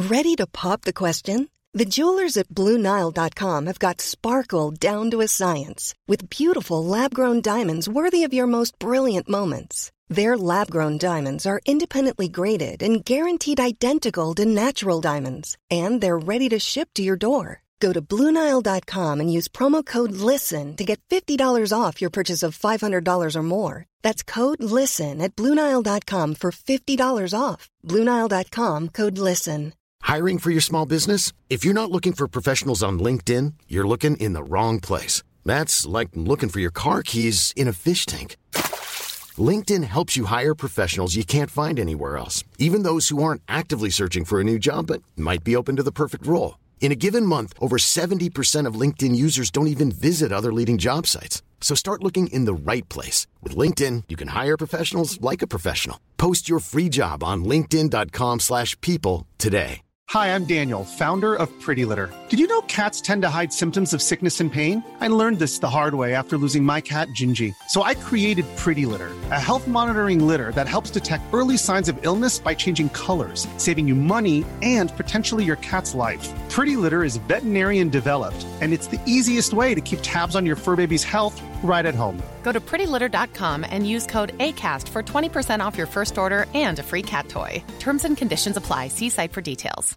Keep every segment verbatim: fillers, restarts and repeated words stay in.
Ready to pop the question? The jewelers at Blue Nile dot com have got sparkle down to a science with beautiful lab-grown diamonds worthy of your most brilliant moments. Their lab-grown diamonds are independently graded and guaranteed identical to natural diamonds, and they're ready to ship to your door. Go to Blue Nile dot com and use promo code LISTEN to get fifty dollars off your purchase of five hundred dollars or more. That's code LISTEN at Blue Nile dot com for fifty dollars off. Blue Nile dot com, code LISTEN. Hiring for your small business? If you're not looking for professionals on LinkedIn, you're looking in the wrong place. That's like looking for your car keys in a fish tank. LinkedIn helps you hire professionals you can't find anywhere else, even those who aren't actively searching for a new job but might be open to the perfect role. In a given month, over seventy percent of LinkedIn users don't even visit other leading job sites. So start looking in the right place. With LinkedIn, you can hire professionals like a professional. Post your free job on linkedin dot com slash people today. Hi, I'm Daniel, founder of Pretty Litter. Did you know cats tend to hide symptoms of sickness and pain? I learned this the hard way after losing my cat, Gingy. So I created Pretty Litter, a health monitoring litter that helps detect early signs of illness by changing colors, saving you money and potentially your cat's life. Pretty Litter is veterinarian developed, and it's the easiest way to keep tabs on your fur baby's health right at home. Go to pretty litter dot com and use code ACAST for twenty percent off your first order and a free cat toy. Terms and conditions apply. See site for details.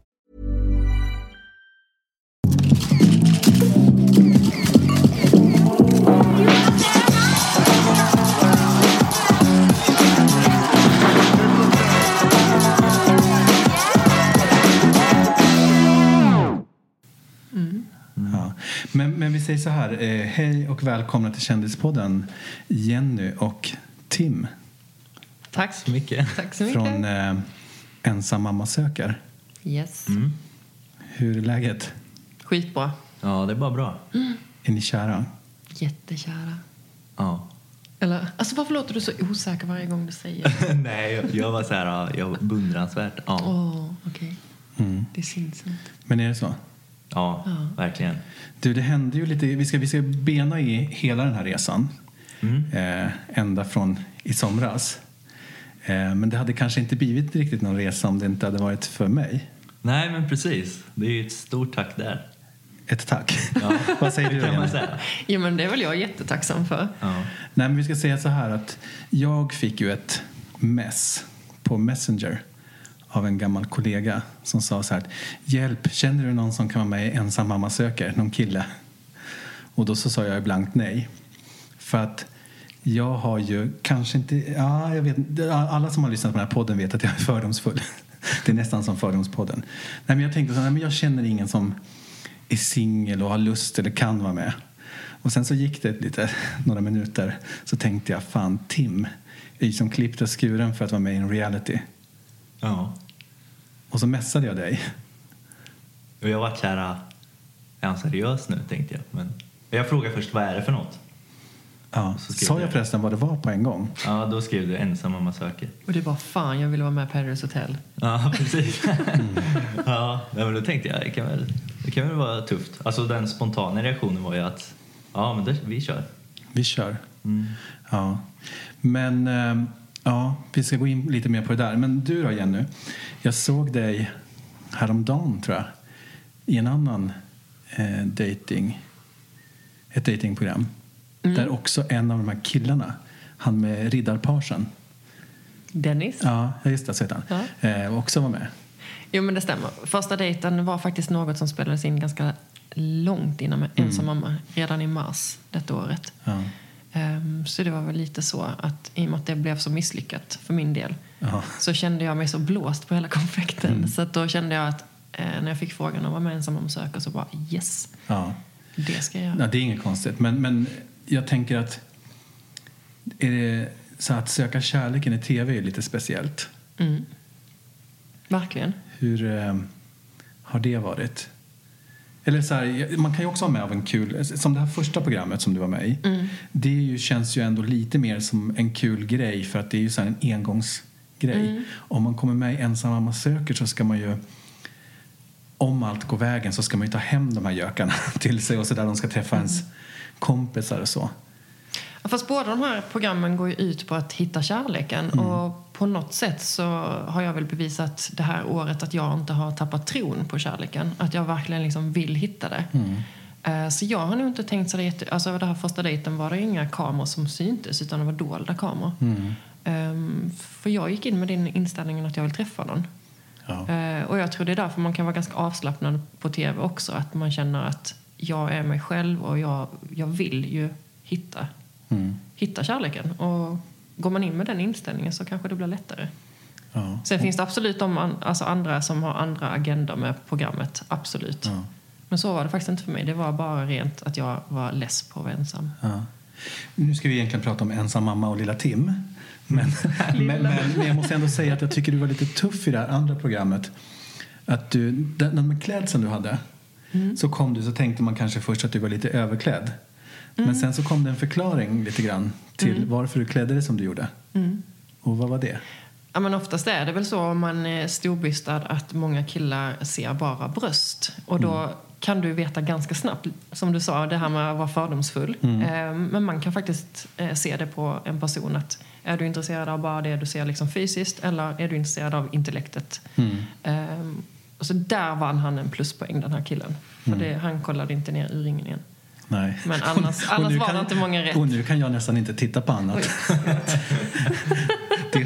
Mm. Ja. Men, men vi säger så här, eh, hej och välkomna till Kändispodden, Jenny och Tim. Tack så mycket. Tack så mycket. Från eh, Ensam mamma söker. Yes. Mm. Hur är läget? Skitbra. Ja, det är bara bra. Mm. Är ni kära? Jättekära. Ja. Eller, alltså varför låter du så osäker varje gång du säger? Nej, jag, jag var så här, jag var beundransvärt. Ja. Åh, oh, okej. Okay. Mm. Det syns inte. Men är det så? Ja, ja, verkligen. Du, det hände ju lite, vi ska, vi ska bena i hela den här resan. Mm. Eh, ända från i somras. Eh, men det hade kanske inte blivit riktigt någon resa om det inte hade varit för mig. Nej, men precis. Det är ju ett stort tack där. Ett tack. Ja. Vad säger du? Kan man säga? Jo, men det är väl jag jättetacksam för. Ja. Nej, men vi ska säga så här att jag fick ju ett mess på Messenger av en gammal kollega som sa så här: hjälp, känner du någon som kan vara med i Ensam mamma söker? Någon kille? Och då så sa jag blankt nej. För att jag har ju kanske inte... Ja, jag vet, alla som har lyssnat på den här podden vet att jag är fördomsfull. Det är nästan som fördomspodden. Nej, men jag tänkte så här, men jag känner ingen som är singel och har lust eller kan vara med. Och sen så gick det lite, några minuter, så tänkte jag, fan, Tim är ju som klippt och skuren för att vara med i en reality. Ja. Och så messade jag dig. Och jag var så här, är han seriös nu, tänkte jag. Men jag frågade först, vad är det för något? Ja, sa jag förresten vad det var på en gång? Ja, då skrev du Ensam mamma söker. Och det var fan, jag ville vara med på Paradise Hotel. Ja, precis. Mm. Ja, men då tänkte jag, det kan väl, det kan väl vara tufft. Alltså den spontana reaktionen var ju att, ja, men det, vi kör. Vi kör. Mm. Ja. Men, ja, vi ska gå in lite mer på det där. Men du då, Jenny? Jag såg dig häromdagen, tror jag, i en annan eh, dating, ett datingprogram. Mm. Där också en av de här killarna, han med riddarparsen. Dennis? Ja, just det, så heter han. Ja. Eh, också var med. Jo, men det stämmer. Första dejten var faktiskt något som spelades in ganska långt innan med Ensam mamma. Mm. Redan i mars detta året. Ja. Um, så det var väl lite så att i och med att det blev så misslyckat för min del, ja, så kände jag mig så blåst på hela konfekten. Mm. Så att då kände jag att eh, när jag fick frågan om att vara med Ensam mamma söker, så bara yes, ja, det ska jag göra. Ja, det är inget konstigt. Men, men jag tänker att är det så att söka kärleken i tv är lite speciellt. Mm. Verkligen. Hur eh, har det varit? Eller så här, man kan ju också vara med av en kul, som det här första programmet som du var med i. Mm. Det ju, känns ju ändå lite mer som en kul grej, för att det är ju så här en engångsgrej. Mm. Om man kommer med i Ensam mamma söker, så ska man ju, om allt går vägen, så ska man ju ta hem de här gökarna till sig, och så där de ska träffa mm. ens kompisar och så. Fast båda de här programmen går ju ut på att hitta kärleken. Mm. Och på något sätt så har jag väl bevisat det här året att jag inte har tappat tron på kärleken. Att jag verkligen liksom vill hitta det. Mm. Så jag har nog inte tänkt så det jätte... Alltså det här första dejten var det inga kameror som syntes, utan det var dolda kameror. Mm. Um, för jag gick in med den inställningen att jag vill träffa någon. Ja. Uh, och jag tror det är därför man kan vara ganska avslappnad på tv också. Att man känner att jag är mig själv och jag, jag vill ju hitta, mm. hitta kärleken. Och går man in med den inställningen så kanske det blir lättare. Ja. Sen finns det absolut de, alltså andra som har andra agendor med programmet. Absolut. Ja. Men så var det faktiskt inte för mig. Det var bara rent att jag var less på att vara ensam. Ja. Nu ska vi egentligen prata om ensam mamma och lilla Tim. Men, men, men, men jag måste ändå säga att jag tycker du var lite tuff i det här andra programmet. Att du, den, den med klädseln du hade, mm. så kom du, så tänkte man kanske först att du var lite överklädd. Mm. Men sen så kom det en förklaring lite grann till mm. varför du klädde dig som du gjorde. Mm. Och vad var det? Ja, men oftast är det väl så om man är storbystad att många killar ser bara bröst. Och då mm. kan du veta ganska snabbt, som du sa, det här med att vara fördomsfull. Mm. Men man kan faktiskt se det på en person att är du intresserad av bara det du ser liksom fysiskt, eller är du intresserad av intellektet? Mm. Och så där vann han en pluspoäng, den här killen. För det, han kollade inte ner urringningen. Nej. Men annars, annars var kan, det inte många rätt. Och nu kan jag nästan inte titta på annat. det,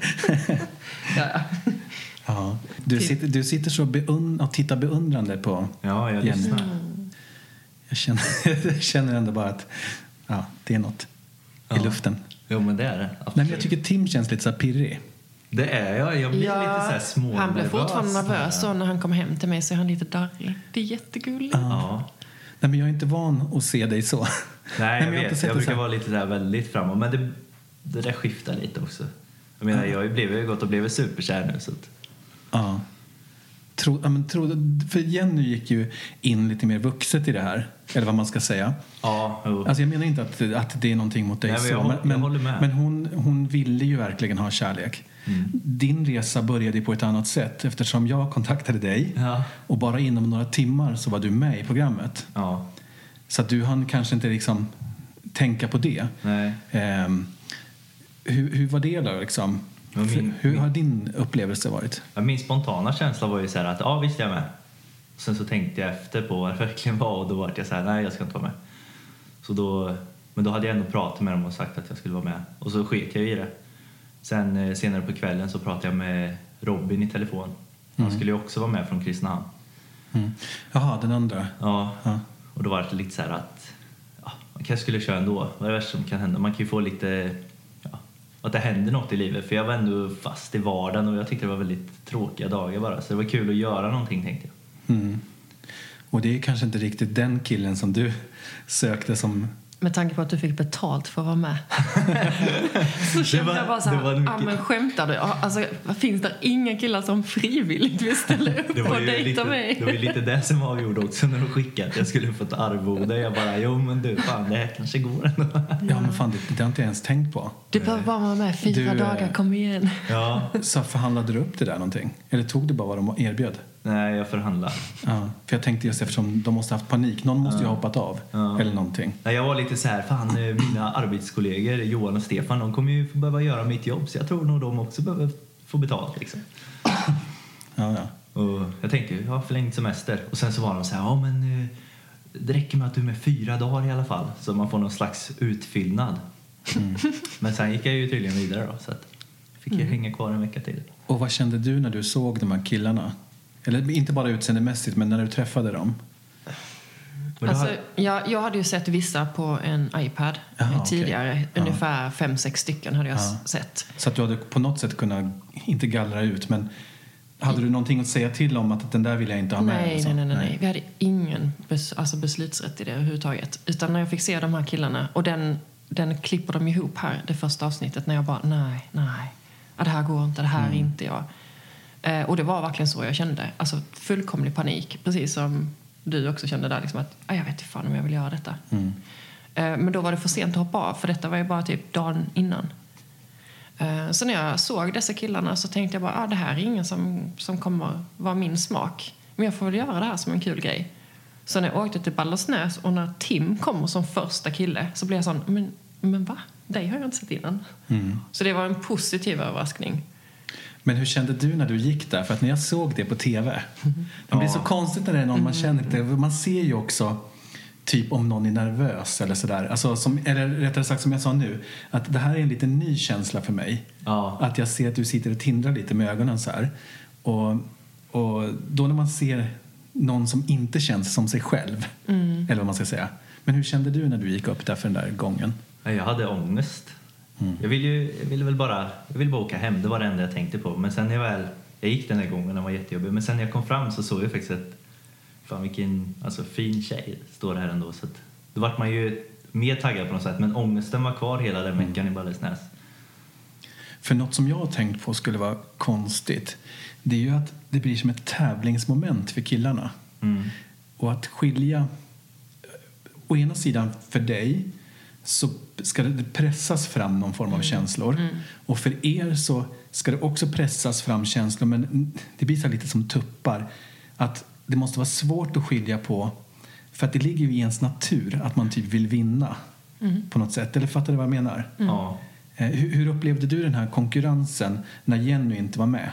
ja. Ja. Du, sitter, du sitter så beund, och tittar beundrande på ja, jag Jenny. Mm. Jag känner, jag känner ändå bara att ja, det är något ja. i luften. Jo, men det är det. Nej, men jag tycker Tim känns lite så här pirrig. Det är jag. Jag blir ja, lite så här små. Han blev fortfarande nervös och när han kom hem till mig så är han lite darrig. Det är jättegulligt. Ja. Ja. Nej, men jag är inte van att se dig så. Nej, jag, Nej, jag vet. Jag brukar så. vara lite där väldigt framåt. Men det, det där skiftar lite också. Jag menar, ja. jag blev ju gått och blev superkär nu. Så att... Ja. Tro, ja men tro, för Jenny gick ju in lite mer vuxet i det här. Eller vad man ska säga. Ja, jo. Alltså jag menar inte att, att det är någonting mot dig. Nej, men jag, så, håller, men, jag håller med. Men hon, hon ville ju verkligen ha kärlek. Mm. Din resa började på ett annat sätt. Eftersom jag kontaktade dig. Ja. Och bara inom några timmar så var du med i programmet. Ja. Så att du hann kanske inte liksom tänka på det. Nej. Um, hur, hur var det då liksom? Min, hur har din upplevelse varit? Ja, min spontana känsla var ju så här att ja, visst är jag med. Sen så tänkte jag efter på vad det verkligen var och då var jag så här, nej jag ska inte vara med. Så då, men då hade jag ändå pratat med dem och sagt att jag skulle vara med. Och så sket jag i det. Sen senare på kvällen så pratade jag med Robin i telefon. Han mm. skulle ju också vara med från Kristinehamn. Mm. Jaha, den andra. Ja, ja. Och då var det lite så här att ja, man kanske skulle köra ändå. Vad är det värsta som kan hända? Man kan ju få lite... att det händer något i livet. För jag var ändå fast i vardagen och jag tyckte det var väldigt tråkiga dagar bara. Så det var kul att göra någonting, tänkte jag. Mm. Och det är kanske inte riktigt den killen som du sökte som... Med tanke på att du fick betalt för att vara med. Så kände jag bara så här, ja men skämtar du? Alltså, finns det inga killar som frivilligt vill ställa upp och dejta mig? Det var ju lite det som avgjorde också när de skickade att jag skulle få ett arvode. Jag bara, jo men du, fan det här kanske går ändå. Ja men fan, det, det har inte jag ens tänkt på. Du behöver bara vara med fyra du, dagar, kom igen. Ja. Så förhandlade du upp det där någonting? Eller tog du bara vad de erbjöd? Nej, jag förhandlar. Ja, för jag tänkte just eftersom de måste ha haft panik. Någon måste ju ha hoppat av. Ja. Eller någonting. Nej, jag var lite så här, fan mina arbetskollegor Johan och Stefan, de kommer ju behöva göra mitt jobb. Så jag tror nog de också behöver få betalt liksom. Ja, ja. Och jag tänkte ju, ja, förlängd semester. Och sen så var de så här, ja men det räcker med att du är med fyra dagar i alla fall. Så man får någon slags utfyllnad. Mm. Men sen gick jag ju tydligen vidare då. Så att fick jag mm. hänga kvar en vecka till. Och vad kände du när du såg de här killarna? Eller inte bara utseendemässigt, men när du träffade dem? Alltså, jag, jag hade ju sett vissa på en iPad. Aha, tidigare. Okay. Ungefär ja. fem, sex stycken hade jag ja. sett. Så att du hade på något sätt kunnat, inte gallra ut, men hade du någonting att säga till om att den där vill jag inte ha med? Nej, nej, nej, nej, nej. Vi hade ingen bes, alltså beslutsrätt i det överhuvudtaget. Utan när jag fick se de här killarna, och den, den klipper de ihop här, det första avsnittet, när jag bara, nej, nej. Ja, det här går inte, det här mm. är inte jag. Eh, och det var verkligen så jag kände. Alltså fullkomlig panik. Precis som du också kände där. Liksom att, jag vet inte fan om jag vill göra detta. Mm. Eh, men då var det för sent att hoppa av. För detta var ju bara typ dagen innan. Eh, så när jag såg dessa killarna så tänkte jag bara, ah, det här är ingen som, som kommer vara min smak. Men jag får väl göra det här som en kul grej. Så när jag åkte till Baldersnäs och när Tim kom som första kille så blev jag sån, men men va? Det har jag inte sett innan. Mm. Så det var en positiv överraskning. Men hur kände du när du gick där? För att när jag såg det på tv, det blir så konstigt när det är någon man känner inte. Man ser ju också typ om någon är nervös eller sådär. Alltså, som, eller rättare sagt som jag sa nu, att det här är en liten ny känsla för mig. Ja. Att jag ser att du sitter och tindrar lite med ögonen så här. Och, och då när man ser någon som inte känns som sig själv, mm. eller vad man ska säga. Men hur kände du när du gick upp där för den där gången? Jag hade ångest. Mm. Jag ville ju jag ville väl bara jag ville bara åka hem, det var det enda jag tänkte på. Men sen när jag väl jag gick den där gången, den var jättejobbig. Men sen när jag kom fram så såg jag faktiskt att fan vilken alltså, fin tjej står det här ändå. Så att, då vart man ju mer taggad på något sätt. Men ångesten var kvar hela den veckan mm. i Ballesnäs. För något som jag har tänkt på skulle vara konstigt, det är ju att det blir som ett tävlingsmoment för killarna. Mm. Och att skilja å ena sidan för dig så ska det pressas fram någon form av mm. känslor. Mm. Och för er så ska det också pressas fram känslor, men det blir så lite som tuppar. Att det måste vara svårt att skilja på, för att det ligger ju i ens natur att man typ vill vinna mm. på något sätt. Eller fattar du vad jag menar? Mm. Ja. Hur, hur upplevde du den här konkurrensen när Jenny inte var med?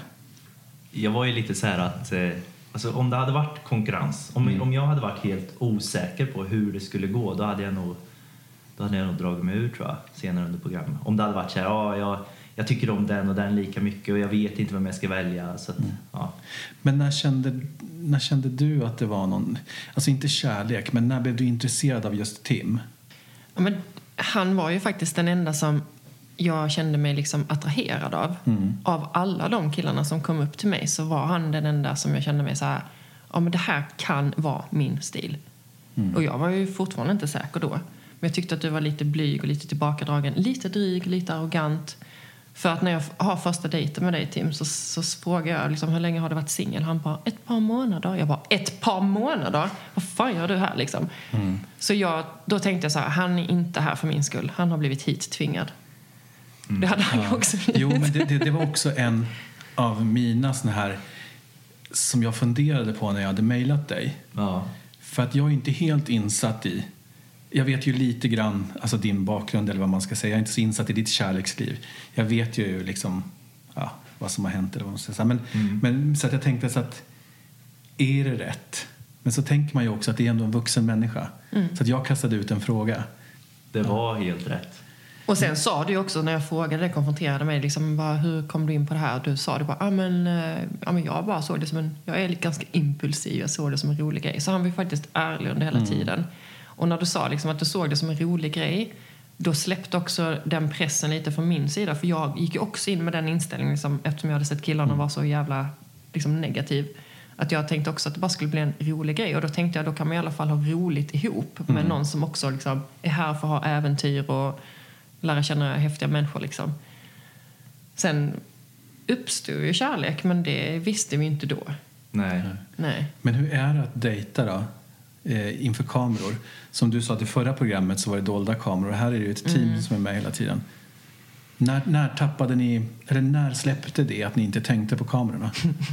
Jag var ju lite så här att eh, alltså, om det hade varit konkurrens, om, mm. om jag hade varit helt osäker på hur det skulle gå, då hade jag nog Då hade jag nog dragit mig ur, tror jag, senare under programmet. Om det hade varit så här, ja, jag, jag tycker om den och den lika mycket och jag vet inte vem jag ska välja. Så att, mm. ja. Men när kände, när kände du att det var någon, alltså inte kärlek, men när blev du intresserad av just Tim? Ja, men han var ju faktiskt den enda som jag kände mig liksom attraherad av. Mm. Av alla de killarna som kom upp till mig så var han den enda som jag kände mig så här, ja men det här kan vara min stil. Mm. Och jag var ju fortfarande inte säker då. Men jag tyckte att du var lite blyg och lite tillbakadragen. Lite dryg, lite arrogant. För att när jag har första dejten med dig, Tim, så, så frågar jag liksom, hur länge har du varit singel? Han bara, ett par månader. Jag bara, ett par månader? Vad fan gör du här liksom? Mm. Så jag, då tänkte jag så här, han är inte här för min skull. Han har blivit hit tvingad. Mm. Det hade han ja. också blivit. Jo, men det, det, det var också en av mina såna här som jag funderade på när jag hade mejlat dig. Ja. För att jag är inte helt insatt i, jag vet ju lite grann, alltså din bakgrund eller vad man ska säga. Jag är inte så insatt i ditt kärleksliv. Jag vet ju liksom ja, vad som har hänt eller vad man ska säga. Men, mm. men så att jag tänkte så att är det rätt? Men så tänker man ju också att det är ändå en vuxen människa. Mm. Så att jag kastade ut en fråga. Det var ja. helt rätt. Och sen sa du också när jag frågade, konfronterade mig liksom, bara, hur kom du in på det här? Du sa det bara, ah, men, ja, men jag bara såg det som en, jag är ganska impulsiv, jag såg det som en rolig grej. Så han var ju faktiskt ärlig under hela mm. tiden. Och när du sa liksom, att du såg det som en rolig grej, då släppte också den pressen lite från min sida. För jag gick ju också in med den inställningen, liksom, eftersom jag hade sett killarna mm. vara så jävla liksom, negativ. Att jag tänkte också att det bara skulle bli en rolig grej. Och då tänkte jag, då kan man i alla fall ha roligt ihop med mm. någon som också liksom, är här för att ha äventyr och lära känna häftiga människor liksom. Sen uppstod ju kärlek, men det visste vi inte då. Nej. Nej. Men hur är det att dejta då? Eh, inför kameror. Som du sa att i förra programmet så var det dolda kameror. Och här är det ju ett team mm. som är med hela tiden. När, när tappade ni, eller när släppte det att ni inte tänkte på kamerorna?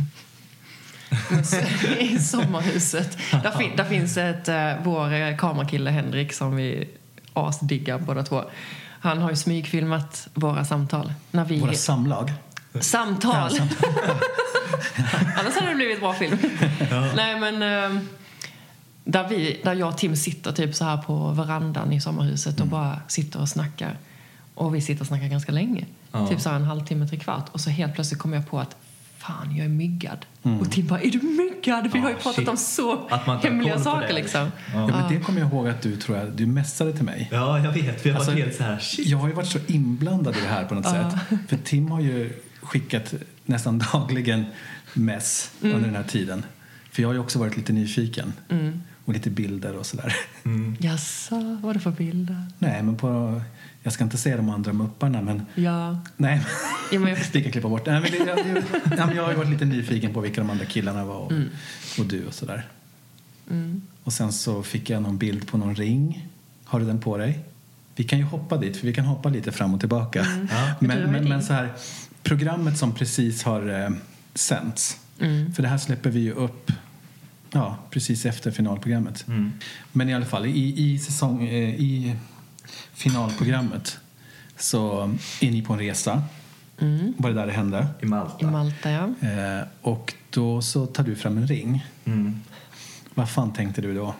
I sommarhuset. Där, fin, där finns ett, uh, vår kamerakille Henrik som vi asdiggar båda två. Han har ju smygfilmat våra samtal. När vi... Våra samlag? Samtal! Ja, samtal. Annars hade det blivit bra film. Ja. Nej, men... Uh, där, vi, där jag och Tim sitter typ så här på verandan i sommarhuset och mm. bara sitter och snackar. Och vi sitter och snackar ganska länge. Ja. Typ så här en halvtimme, tre kvart. Och så helt plötsligt kommer jag på att fan, jag är myggad. Mm. Och Tim bara, är du myggad? Vi ja, har ju pratat shit. om så hemliga saker liksom. Ja. Ja, men det kommer jag ihåg att du tror jag, du mässade till mig. Ja, jag vet. Vi har alltså, varit helt så här, shit. Jag har ju varit så inblandad i det här på något ja. sätt. För Tim har ju skickat nästan dagligen mess mm. under den här tiden. För jag har ju också varit lite nyfiken. Mm. Och lite bilder och sådär. Mm. Jaså, vad är det för bilder? Nej, men på... Jag ska inte säga de andra mupparna, men... Ja. Nej, ja, men jag... vi kan klippa bort. Nej, men det, jag, jag, jag har ju varit lite nyfiken på vilka de andra killarna var och, mm. och du och sådär. Mm. Och sen så fick jag någon bild på någon ring. Har du den på dig? Vi kan ju hoppa dit, för vi kan hoppa lite fram och tillbaka. Mm. Ja. Men, men, men så här, programmet som precis har eh, sänts. Mm. För det här släpper vi ju upp... Ja, precis efter finalprogrammet. Mm. Men i alla fall, i, i, säsong, i finalprogrammet så är ni på en resa. Mm. Var det där det hände? I Malta. I Malta, ja. Eh, och då så tar du fram en ring. Mm. Vad fan tänkte du då?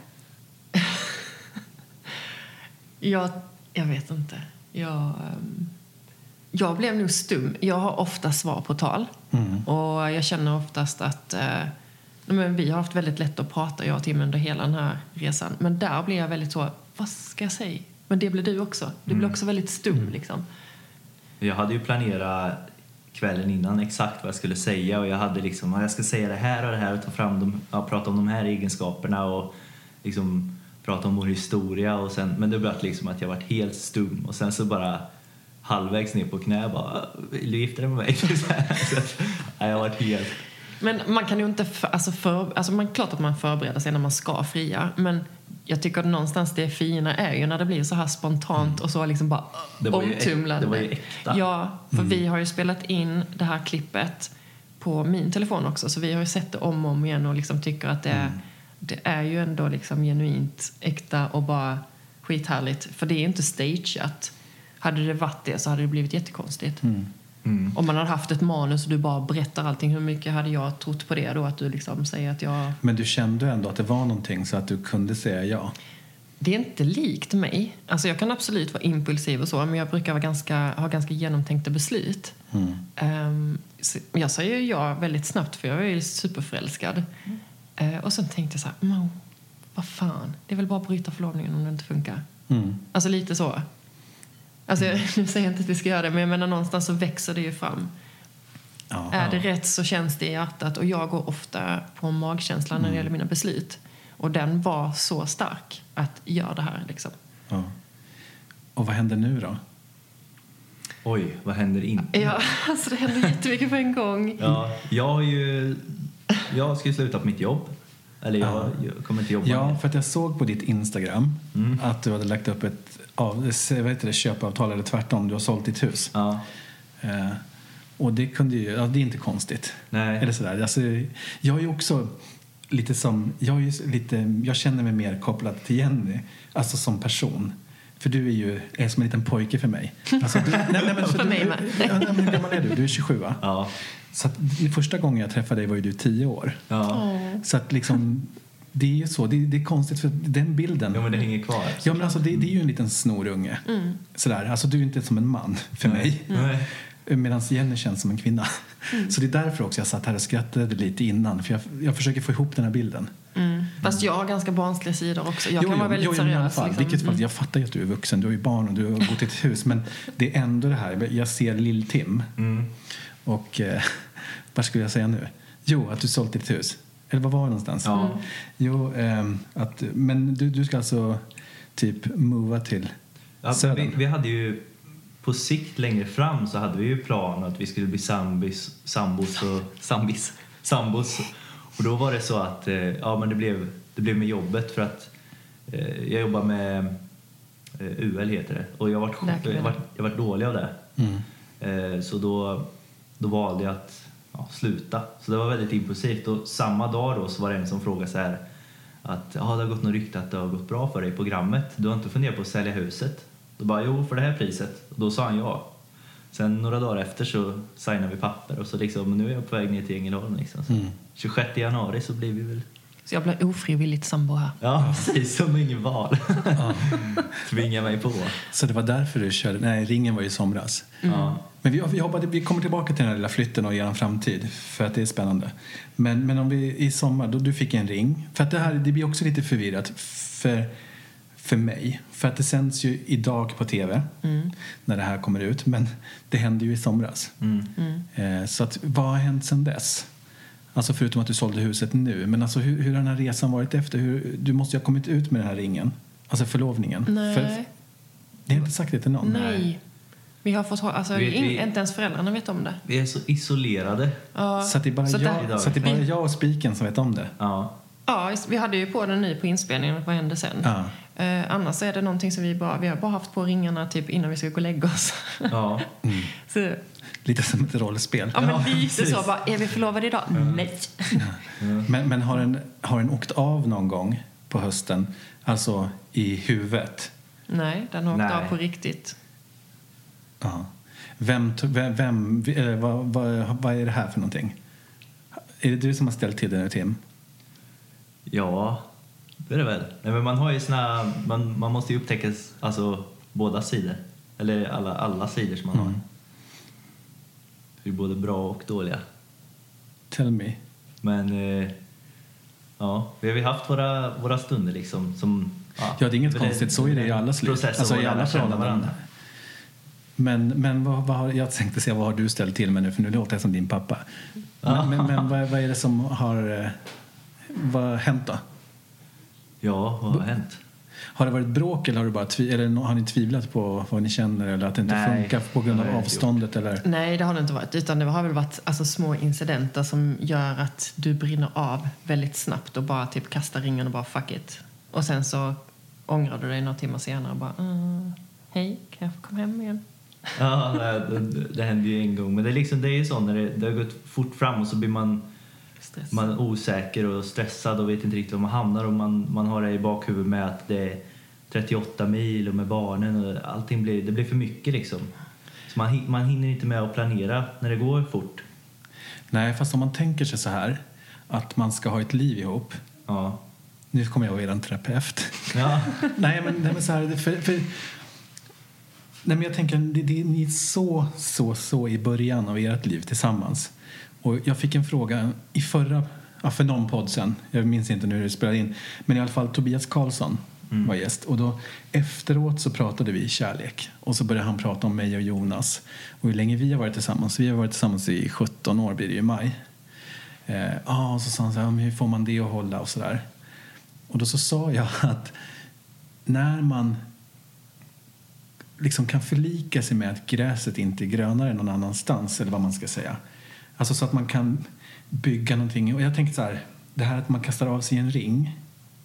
jag, jag vet inte. Jag, um, jag blev nog stum. Jag har ofta svar på tal. Mm. Och jag känner oftast att uh, men vi har haft väldigt lätt att prata, jag och Tim, under hela den här resan. Men där blir jag väldigt så, vad ska jag säga? Men det blir du också. Du mm. blir också väldigt stum mm. liksom. Jag hade ju planerat kvällen innan exakt vad jag skulle säga. Och jag hade liksom, jag ska säga det här och det här och ta fram dem, ja, prata om de här egenskaperna och liksom prata om vår historia. Och sen, men det blev liksom att jag var helt stum. Och sen så bara halvvägs ner på knä bara, vill du gifta dig med mig? Så, ja, jag var helt... Men man kan ju inte, för, alltså, för, alltså man, klart att man förbereder sig när man ska fria, men jag tycker att någonstans det fina är ju när det blir så här spontant mm. och så liksom bara omtumlande. Det var ju äkta. Ja, för mm. vi har ju spelat in det här klippet på min telefon också, så vi har ju sett det om och om igen och liksom tycker att det är, mm. det är ju ändå liksom genuint äkta och bara skithärligt, för det är inte stageat. Hade det varit det så hade det blivit jättekonstigt. Mm. Mm. Om man hade haft ett manus och du bara berättar allting, hur mycket hade jag trott på det då, att du liksom säger att jag... Men du kände ändå att det var någonting så att du kunde säga ja? Det är inte likt mig. Alltså jag kan absolut vara impulsiv och så, men jag brukar vara ganska, ha ganska genomtänkta beslut. Mm. Um, jag sa ju ja väldigt snabbt, för jag är ju superförälskad. Mm. Uh, och sen tänkte jag så här, Mo, vad fan, det är väl bara att bryta förlovningen om det inte funkar. Mm. Alltså lite så. Alltså, nu säger jag inte att vi ska göra det, men jag menar, någonstans så växer det ju fram. Ja, är det ja. rätt så känns det i hjärtat. Och jag går ofta på magkänslan mm. när det gäller mina beslut. Och den var så stark att göra det här liksom. Ja. Och vad händer nu då? Oj, vad händer inte? Ja, alltså det händer jättemycket på en gång. Ja, jag har ju... Jag ska ju sluta på mitt jobb. Eller jag, ja. jag kommer inte jobba Ja, med. för att jag såg på ditt Instagram mm. att du hade lagt upp ett av, vad heter det, köpavtal, eller tvärtom, du har sålt ditt hus. Ja. Eh, och det kunde ju, ja, det är inte konstigt. Nej. Eller sådär. Alltså, jag är ju också lite som, jag är ju lite, jag känner mig mer kopplad till Jenny, alltså som person. För du är ju är som en liten pojke för mig. Alltså, du, nej, nej, men, för du, mig med. Ja, hur gammal är du? Du är tjugosju, va? Ja. Så att, första gången jag träffade dig var ju du tio år. Ja. Så att liksom, det är ju så, det, det är konstigt för den bilden. Ja, men det hänger kvar. Ja, men alltså det, det är ju en liten snorunge. Mm. Sådär, alltså du är inte som en man för Nej. mig. Nej. Medan Jenny känns som en kvinna. Mm. Så det är därför också jag satt här och skrattade lite innan. För jag, jag försöker få ihop den här bilden. Mm. Fast jag har ganska barnsliga sidor också. Jag jo, kan vara jo, väldigt jo, seriös. I alla fall. Liksom. Vilket fall, jag fattar ju att du är vuxen. Du har ju barn och du har bott i ett hus. Men det är ändå det här. Jag ser Lill-Tim. Mm. Och eh, vad skulle jag säga nu? Jo, att du sålt ditt hus. Eller vad var det någonstans? Ja. Mm. Jo, eh, att, men du, du ska alltså typ mova till ja, södern. Vi, vi hade ju på sikt längre fram så hade vi ju plan att vi skulle bli sambis, sambos och sambis, sambos. Och då var det så att eh, ja, men det blev det blev med jobbet, för att eh, jag jobbar med eh, U L heter det, och jag var jag var, jag var dålig av det. Mm. Eh, så då då valde jag att ja, sluta. Så det var väldigt impulsivt, och samma dag då så var det en som frågade så här att ja, det har gått något rykte att det har gått bra för dig i programmet. Du har inte funderat på att sälja huset? Då bara, jo, för det här priset. Och då sa han ja. Sen några dagar efter så signade vi papper. Och så liksom, nu är jag på väg ner till Ängelholm. Liksom. Så mm. tjugosjätte januari så blir vi väl... Så jag blir ofrivilligt sambo här. Ja, precis. Som ingen val. Ja. Tvinga mig på. Så det var därför du körde... Nej, ringen var ju somras. Mm. Ja. Men vi, vi, hoppade, vi kommer tillbaka till den här lilla flytten och er framtid. För att det är spännande. Men, men om vi i sommar, då du fick en ring. För att det här, det blir också lite förvirrat för... För mig. För att det sänds ju idag på tv. Mm. När det här kommer ut. Men det hände ju i somras. Mm. Mm. Eh, så att, vad har hänt sedan dess? Alltså förutom att du sålde huset nu. Men alltså hur, hur har den här resan varit efter? Hur, du måste ju ha kommit ut med den här ringen. Alltså förlovningen. Nej. För, ni har inte sagt det till någon? Nej. Vi har fått, alltså, vi, vi, inte ens föräldrarna vet om det. Vi är så isolerade. Ja. Så att det är bara, så jag, där, så att det är bara jag och spiken som vet om det. Ja. Ja, vi hade ju på den ny på inspelningen. Vad hände sen? Ja. Eh, annars är det någonting som vi bara... Vi har bara haft på ringarna typ innan vi ska gå och lägga oss. Ja. Mm. Så. Lite som ett rollspel. Ja, men lite så. Bara, är vi förlovade idag? Mm. Nej. Ja. Mm. Men, men har, den, har den åkt av någon gång på hösten? Alltså i huvudet? Nej, den har åkt Nej. av på riktigt. Ja. Vem, vem, vem eller vad, vad, vad är det här för någonting? Är det du som har ställt till det, Tim? Ja, det är det väl. Nej, men man har ju såna, man, man måste ju upptäcka alltså, båda sidor. Eller alla, alla sidor som man Mm. har. Det är både bra och dåliga. Tell me. Men eh, ja, vi har ju haft våra, våra stunder liksom. Som, ja, Ja, det är inget konstigt. Så är det i allas liv. Process Alltså i att alla lära känna förhållanden. Men, men vad, vad har, jag tänkte säga, vad har du ställt till med nu? För nu låter jag som din pappa. Men, men, men vad, vad är det som har, vad har hänt då? Ja, vad har hänt? Har det varit bråk eller har, du bara tvi, eller har ni tvivlat på vad ni känner eller att det inte Nej, funkar på grund av det har jag inte avståndet? Eller? Nej, det har det inte varit. Utan det har väl varit alltså, små incidenter som gör att du brinner av väldigt snabbt och bara typ kastar ringen och bara fuck it. Och sen så ångrar du dig några timmar senare och bara uh, hej, kan jag få komma hem igen? Ja, det, det, det händer ju en gång. Men det är, liksom, det är ju så när det, det har gått fort fram och så blir man, man är osäker och stressad och vet inte riktigt var man hamnar. Och man, man har det i bakhuvudet med att det är trettioåtta mil och med barnen och allting blir, det blir för mycket liksom. Så man, man hinner inte med att planera när det går fort. Nej, fast om man tänker sig så här att man ska ha ett liv ihop. Ja. Nu kommer jag att vara en terapeut. Ja. nej, men, nej, men så här, för, för, nej, men jag tänker, det, det, ni är så, så, så i början av ert liv tillsammans. Och jag fick en fråga i förra, ja, för någon podd sen, jag minns inte nu hur det spelade in, men i alla fall Tobias Karlsson mm. var gäst. Och då efteråt så pratade vi kärlek. Och så började han prata om mig och Jonas. Och hur länge vi har varit tillsammans. Vi har varit tillsammans i sjutton år, blir det ju i maj. Ja, eh, ah, och så sa han så här, hur får man det att hålla och sådär. Och då så sa jag att när man liksom kan förlika sig med att gräset inte är grönare någon annanstans, eller vad man ska säga. Alltså så att man kan bygga någonting. Och jag tänkte så här, det här att man kastar av sig en ring.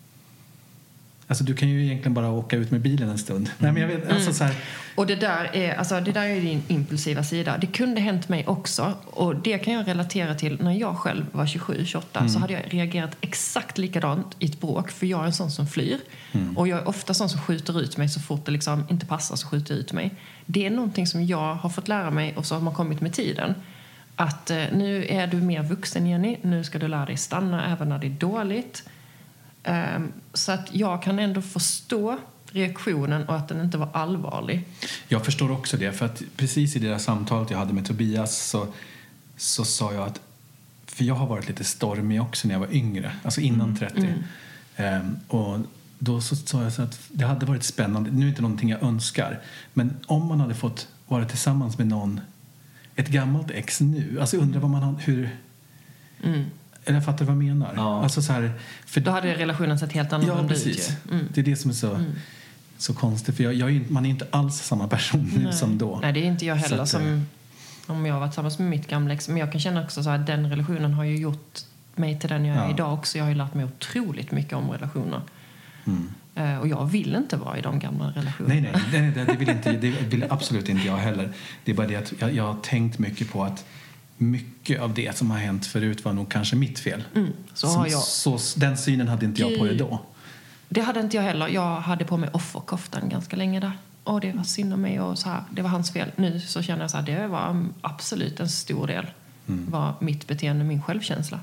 Alltså du kan ju egentligen bara åka ut med bilen en stund. Mm. Nej, men jag vet, alltså så här. Och det där är, alltså det där är din impulsiva sida. Det kunde hänt mig också. Och det kan jag relatera till när jag själv var tjugosju tjugoåtta. Mm. Så hade jag reagerat exakt likadant i ett bråk. För jag är en sån som flyr. Mm. Och jag är ofta sån som skjuter ut mig så fort det liksom inte passar, så skjuter ut mig. Det är någonting som jag har fått lära mig och så har man kommit med tiden. Att eh, nu är du mer vuxen, Jenny. Nu ska du lära dig stanna även när det är dåligt. Um, så att jag kan ändå förstå reaktionen och att den inte var allvarlig. Jag förstår också det, för att precis i det där samtalet jag hade med Tobias så, så sa jag att, för jag har varit lite stormig också när jag var yngre, alltså innan mm. trettio. Mm. Um, och då så sa jag så att det hade varit spännande, nu är det inte någonting jag önskar, men om man hade fått vara tillsammans med någon, ett gammalt ex nu, alltså undrar vad man har, hur... Mm. Eller jag fattar vad jag menar. Ja. Alltså så här, för då hade relationen sett helt annorlunda ut. Ja, precis. Mm. Det är det som är så, mm. så konstigt. För jag, jag är, man är inte alls samma person nu Nej. som då. Nej, det är inte jag heller att, som om jag har varit tillsammans med mitt gamla ex. Men jag kan känna också så här, den relationen har ju gjort mig till den jag är ja. idag också. Jag har ju lärt mig otroligt mycket om relationer. Mm. Uh, och jag vill inte vara i de gamla relationerna. Nej, nej, nej, nej det, vill inte, det vill absolut inte jag heller. Det är bara det att jag, jag har tänkt mycket på att mycket av det som har hänt förut var nog kanske mitt fel. Mm, så som, har jag. Så, den synen hade inte jag på det då. Det hade inte jag heller. Jag hade på mig offerkoftan ganska länge där. Och det var synd om mig och så här, det var hans fel. Nu så känner jag så här, det var absolut en stor del. Mm. Var mitt beteende, min självkänsla.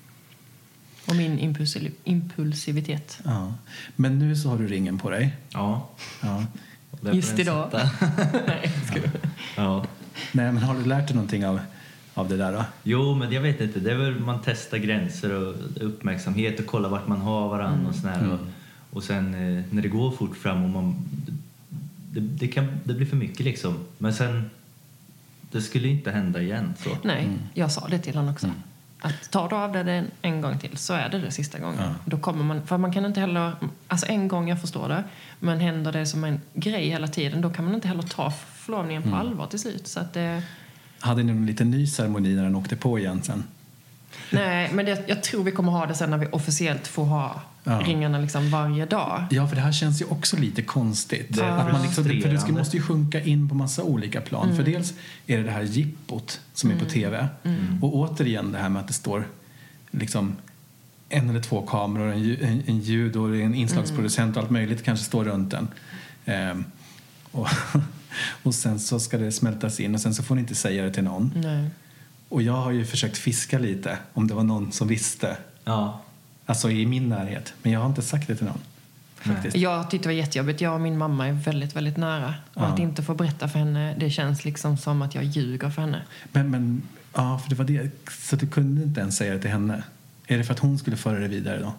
Och min impulsiv, impulsivitet. Ja. Men nu så har du ringen på dig. Ja. Ja. Just idag. Nej, ska ja. ja. Nej, men har du lärt dig någonting av, av det där då? Jo, men jag vet inte. Det är väl man testar gränser och uppmärksamhet och kollar vart man har varandra mm. och sådär. Mm. Och, och sen eh, när det går fort fram och man... Det, det, kan, det blir för mycket liksom. Men sen... Det skulle inte hända igen. Så. Nej, mm. jag sa det till honom också. Mm. Att tar du av det en, en gång till så är det det sista gången. Ja. Då kommer man, för man kan inte heller, alltså en gång jag förstår det, men händer det som en grej hela tiden, då kan man inte heller ta förlovningen på mm. allvar till slut. Så att det... Hade ni en liten ny ceremoni när den åkte på igen sen? Nej, men det, jag tror vi kommer ha det sen när vi officiellt får ha ja. ringarna liksom varje dag. Ja, för det här känns ju också lite konstigt. Det att man liksom, för det måste ju sjunka in på massa olika plan. Mm. För dels är det det här jippot som mm. är på tv. Mm. Och återigen det här med att det står liksom en eller två kameror, en, en, en ljud och en inslagsproducent och allt möjligt kanske står runt den. Eh, och, och sen så ska det smältas in och sen så får ni inte säga det till någon. Nej. Och jag har ju försökt fiska lite om det var någon som visste. Ja. Alltså i min närhet. Men jag har inte sagt det till någon. Faktiskt. Jag tyckte det var jättejobbigt. Jag och min mamma är väldigt, väldigt nära. Och Ja. att inte få berätta för henne, det känns liksom som att jag ljuger för henne. Men, men ja, för det var det. Så du kunde inte ens säga det till henne. Är det för att hon skulle föra det vidare då?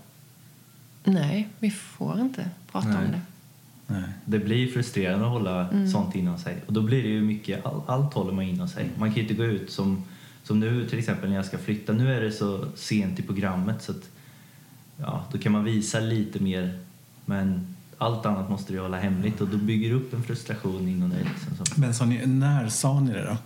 Nej, vi får inte prata Nej. om det. Nej. Det blir frustrerande att hålla Mm. sånt inom sig. Och då blir det ju mycket, all, allt håller man inom sig. Man kan ju inte gå ut som, som nu till exempel när jag ska flytta. Nu är det så sent i programmet så att ja, då kan man visa lite mer. Men allt annat måste du hålla hemligt och då bygger du upp en frustration inom dig. Liksom, så. Men sa ni, när sa ni det då?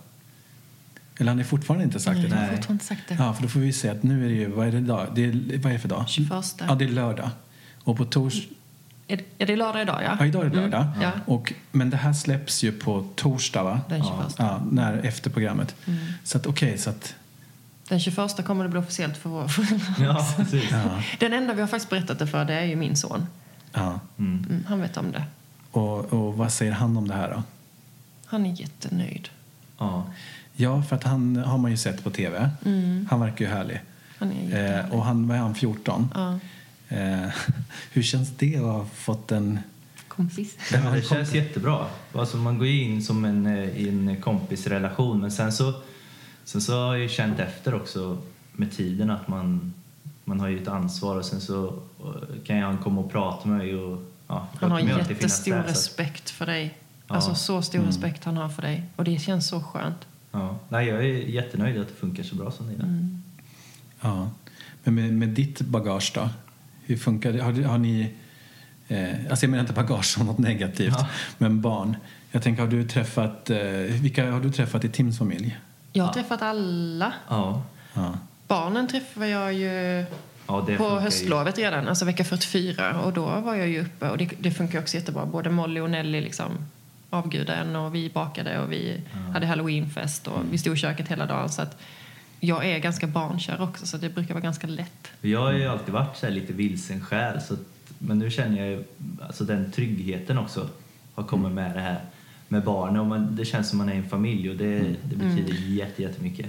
Eller har ni fortfarande inte sagt Nej, det? jag har Nej. fortfarande inte sagt det. Ja, för då får vi se att nu är det ju, vad är det idag? Det är, vad är det för dag? tjugoförsta. Ja, det är lördag. Och på tors... Är, det- är det lördag idag, ja? Ja, idag är det lördag. Mm, ja. Och, men det här släpps ju på torsdag, va? Den tjugoförsta. Ja, när, efter programmet. Mm. Så att okej, så att... Den tjugoförsta kommer det bli officiellt för våra föräldrar. Ja, precis. Ja, Den enda vi har faktiskt berättat det för, det är ju min son. ja. Mm. Mm, han vet om det. Och, och vad säger han om det här då? Han är jättenöjd. Ja. Ja, för att han har man ju sett på tv. Mm. Han verkar ju härlig. Han är jättenöjd. Eh, och han, vad är han, fjorton? Ja. Eh, hur känns det att ha fått en... Kompis. Ja, men det känns jättebra. Alltså man går ju in som en, eh, i en kompisrelation. Men sen så, sen så har jag ju känt efter också med tiden att man, man har ju ett ansvar. Och sen så eh, kan jag komma och prata med mig. Och, ja, Han har jag kommer alltid finnas jättestor där, så att- respekt för dig. Ja. Alltså så stor Mm. respekt han har för dig. Och det känns så skönt. Ja. Nej, jag är jättenöjd att det funkar så bra som det gör. Mm. Ja. Men med, med ditt bagage då? Hur funkar det? Har, har ni... Eh, alltså jag menar inte bagage som något negativt. Ja. Men barn. Jag tänker, har du träffat... Eh, vilka har du träffat i Tims familj? Jag har Ja. träffat alla. Ja. Ja. Barnen träffade jag ju Ja, det på funkar ju. höstlovet redan, alltså vecka fyrtiofyra. Och då var jag ju uppe och det, det funkar också jättebra. Både Molly och Nelly liksom avgudade en och vi bakade och vi hade halloweenfest och vi stod i köket hela dagen. Så att jag är ganska barnkär också så det brukar vara ganska lätt. Jag har ju alltid varit så här lite vilsen själ. Så att, men nu känner jag ju, alltså den tryggheten också har kommit med det här med barnen. Och man, det känns som man är en familj och det, det betyder jätte, jättemycket.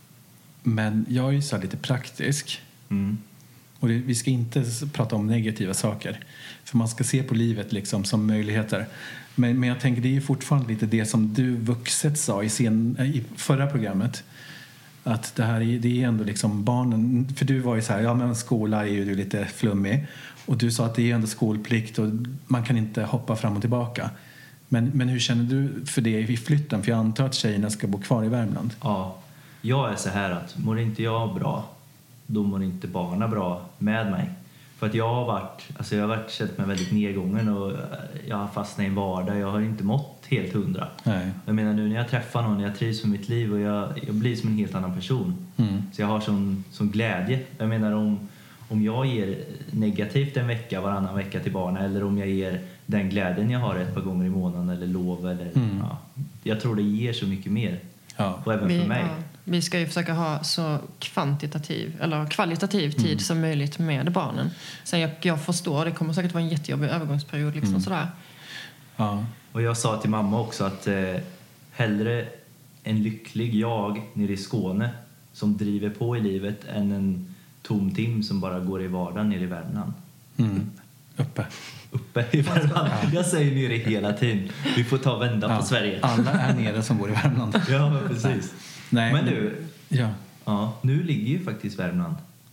Men jag är ju så här lite praktisk. Mm. Och det, vi ska inte s- prata om negativa saker. För man ska se på livet liksom som möjligheter. Men, men jag tänker det är ju fortfarande lite det som du vuxet sa i, sen, i förra programmet. Att det här är, det är ändå liksom barnen. För du var ju så här, ja men skola är ju lite flummig. Och du sa att det är ändå skolplikt och man kan inte hoppa fram och tillbaka. Men, men hur känner du för det i flytten? För jag antar att tjejerna ska bo kvar i Värmland. Ja, jag är så här att mår inte jag bra, då mår inte barnen bra med mig. För att jag har varit, alltså jag har varit känt mig väldigt nedgången och jag har fastnat i en vardag. Jag har inte mått helt hundra. Nej. Jag menar nu när jag träffar någon, jag trivs med mitt liv och jag, jag blir som en helt annan person. Mm. Så jag har sån, sån glädje. Jag menar om, om jag ger negativt en vecka varannan vecka till barnen eller om jag ger den glädjen jag har ett par gånger i månaden eller lov eller Mm. ja, jag tror det ger så mycket mer. Ja. Och även Vi, för mig. ja, vi ska ju försöka ha så kvantitativ eller kvalitativ tid Mm. som möjligt med barnen. Sen jag, jag förstår, det kommer säkert vara en jättejobbig övergångsperiod liksom Mm. sådär. Ja. Och jag sa till mamma också att eh, hellre en lycklig jag nere i Skåne som driver på i livet än en tom Tim som bara går i vardagen nere i Värmland. Mm. Uppe. Uppe i Värmland. Jag säger nere hela tiden. Vi får ta och vända Ja. på Sverige. Alla är nere som bor i Värmland. Ja, men precis. Nej, Men nu, Ja. ja, nu ligger ju faktiskt Värmland.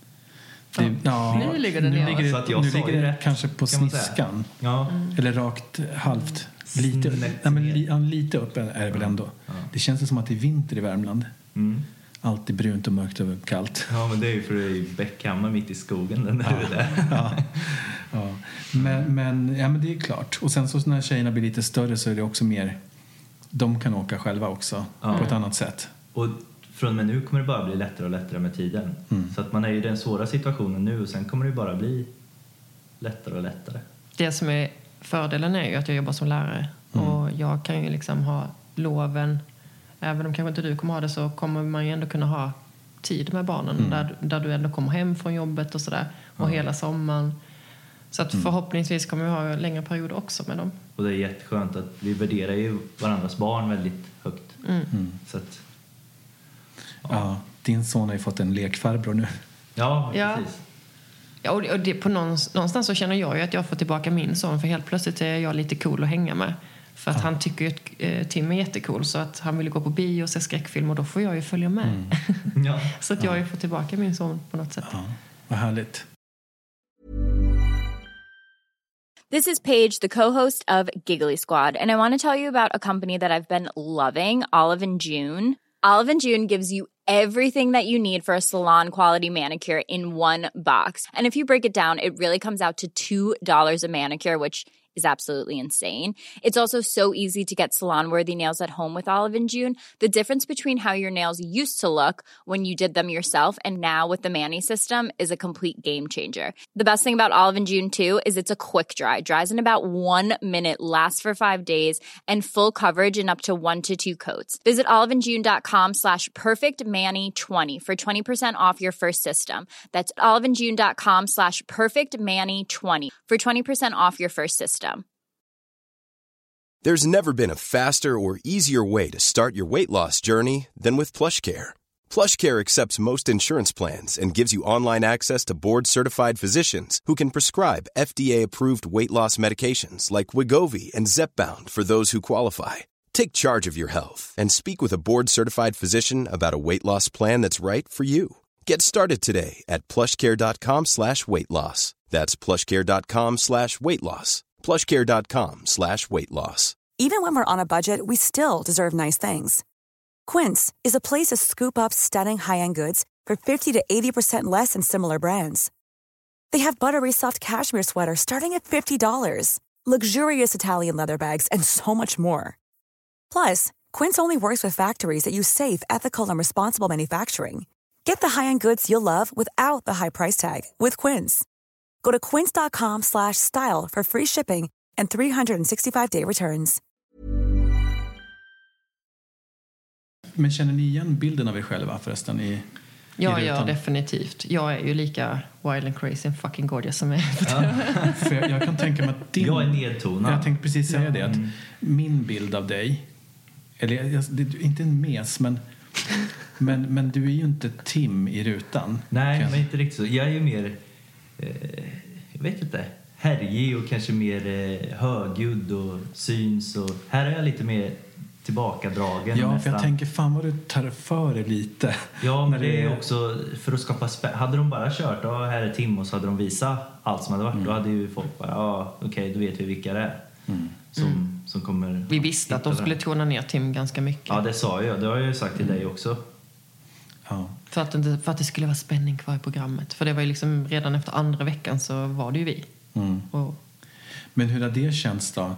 Det, ja. Nu ligger det nu ner. ligger det, Så att jag nu sa ligger ju det rätt, kanske på kan man säga. sniskan. Ja, Eller rakt halvt. Lite, Snett nej, men, ner. li, ja, lite upp är det väl ändå. Ja. Det känns ju som att det är vinter i Värmland. mm. Alltid brunt och mörkt och kallt. Ja, men det är ju för det är ju Bäckhammar mitt i skogen. Den där ja. där. Ja. Ja. Men, men, ja, men det är klart. Och sen så när tjejerna blir lite större så är det också mer... De kan åka själva också Ja. på ett annat sätt. Och från och med nu kommer det bara bli lättare och lättare med tiden. Mm. Så att man är i den svåra situationen nu och sen kommer det bara bli lättare och lättare. Det som är fördelen är ju att jag jobbar som lärare. Mm. Och jag kan ju liksom ha loven. Även om kanske inte du kommer ha det så kommer man ju ändå kunna ha tid med barnen. Mm. Där, där du ändå kommer hem från jobbet och sådär. Och Ja. hela sommaren. Så att förhoppningsvis kommer vi ha längre perioder också med dem. Och det är jätteskönt att vi värderar ju varandras barn väldigt högt. Mm. Mm. Så att, ja. ja, din son har ju fått en lekfarbror nu. Ja, ja. precis. Ja, och det, och det, på någonstans, någonstans så känner jag ju att jag får tillbaka min son. För helt plötsligt är jag lite cool att hänga med. För att ja. han tycker ju att eh, Tim är jättecool. Så att han vill gå på bio och se skräckfilm. Och då får jag ju följa med. Mm. Ja. Så att jag har ju fått tillbaka min son på något sätt. Ja, vad härligt. This is Paige, the co-host of Giggly Squad, and I want to tell you about a company that I've been loving, Olive and June. Olive and June gives you everything that you need for a salon-quality manicure in one box. And if you break it down, it really comes out to two dollars a manicure, which is absolutely insane. It's also so easy to get salon-worthy nails at home with Olive and June. The difference between how your nails used to look when you did them yourself and now with the Mani system is a complete game changer. The best thing about Olive and June, too, is it's a quick dry. Dries in about one minute, lasts for five days, and full coverage in up to one to two coats. Visit oliveandjune.com slash perfectmani20 for twenty percent off your first system. That's oliveandjune.com slash perfectmani20 for twenty percent off your first system. There's never been a faster or easier way to start your weight loss journey than with PlushCare. PlushCare accepts most insurance plans and gives you online access to board-certified physicians who can prescribe F D A-approved weight loss medications like Wegovy and Zepbound for those who qualify. Take charge of your health and speak with a board-certified physician about a weight loss plan that's right for you. Get started today at plushcare.com slash weight loss. That's plushcare.com slash weight loss. plushcare.com slash weight loss. Even when we're on a budget, we still deserve nice things. Quince is a place to scoop up stunning high-end goods for fifty to eighty percent less than similar brands. They have buttery soft cashmere sweaters starting at fifty dollars, luxurious Italian leather bags, and so much more. Plus, Quince only works with factories that use safe, ethical, and responsible manufacturing. Get the high-end goods you'll love without the high price tag with Quince. Go to quince.com slash style for free shipping and three sixty-five day returns. Men känner ni igen bilden av er själva förresten i, ja, i ja, definitivt. Jag är ju lika wild and crazy and fucking gorgeous som är. Ja. För jag, jag kan tänka mig att din... Jag är nedtonad. Jag tänkte precis säga ja. det, att min bild av dig, eller jag, det, inte en mes, men, men, men du är ju inte Tim i rutan. Nej, jag... men inte riktigt så. Jag är ju mer... jag vet inte, härlig och kanske mer eh, högljudd och syns, och här är jag lite mer tillbakadragen. Ja, nästan. för jag tänker fan vad du tar för dig lite. Ja, men det är också för att skapa spä- hade de bara kört, ja, här är Tim, och så hade de visat allt som hade varit, mm. då hade ju folk bara, ja, okej, okay, då vet vi vilka det är mm. som, mm. som kommer. Vi visste att de skulle tona ner Tim ganska mycket. Ja, det sa jag, det har jag ju sagt till mm. dig också. Ja. För att, inte, för att det skulle vara spänning kvar i programmet. För det var ju liksom redan efter andra veckan så var det ju vi. Mm. Och... Men hur har det känts då?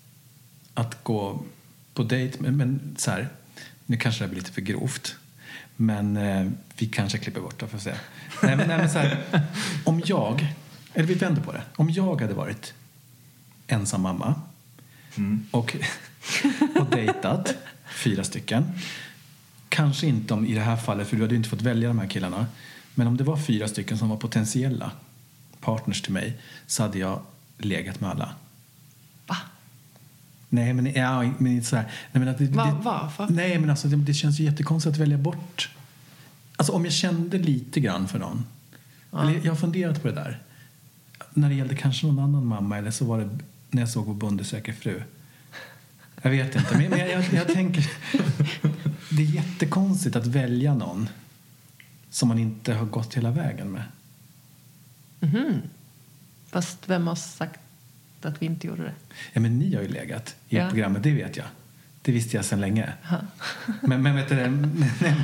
Att gå på dejt, men, men så här, nu kanske det blir lite för grovt. Men eh, vi kanske klipper bort det för att se. Nej, men, nej, men så här, om jag, eller vi vänder på det. Om jag hade varit ensam mamma mm. och, och dejtat fyra stycken. Kanske inte om i det här fallet, för du hade ju inte fått välja de här killarna. Men om det var fyra stycken som var potentiella partners till mig, så hade jag legat med alla. Va? Nej, men, ja, men så här, nej, men att det, Va, det, varför? Nej, men alltså det, det känns ju jättekonstigt att välja bort. Alltså om jag kände lite grann för någon. Ja. Eller, jag har funderat på det där. När det gällde kanske någon annan mamma, eller så var det när jag såg på Bondesäker fru. Jag vet inte, men jag, jag, jag tänker... Det är jättekonstigt att välja någon som man inte har gått hela vägen med. Mm-hmm. Fast vem har sagt att vi inte gjorde det? Ja, men ni har ju legat i ja. programmet, det vet jag. Det visste jag sedan länge. men, men vet du, nej,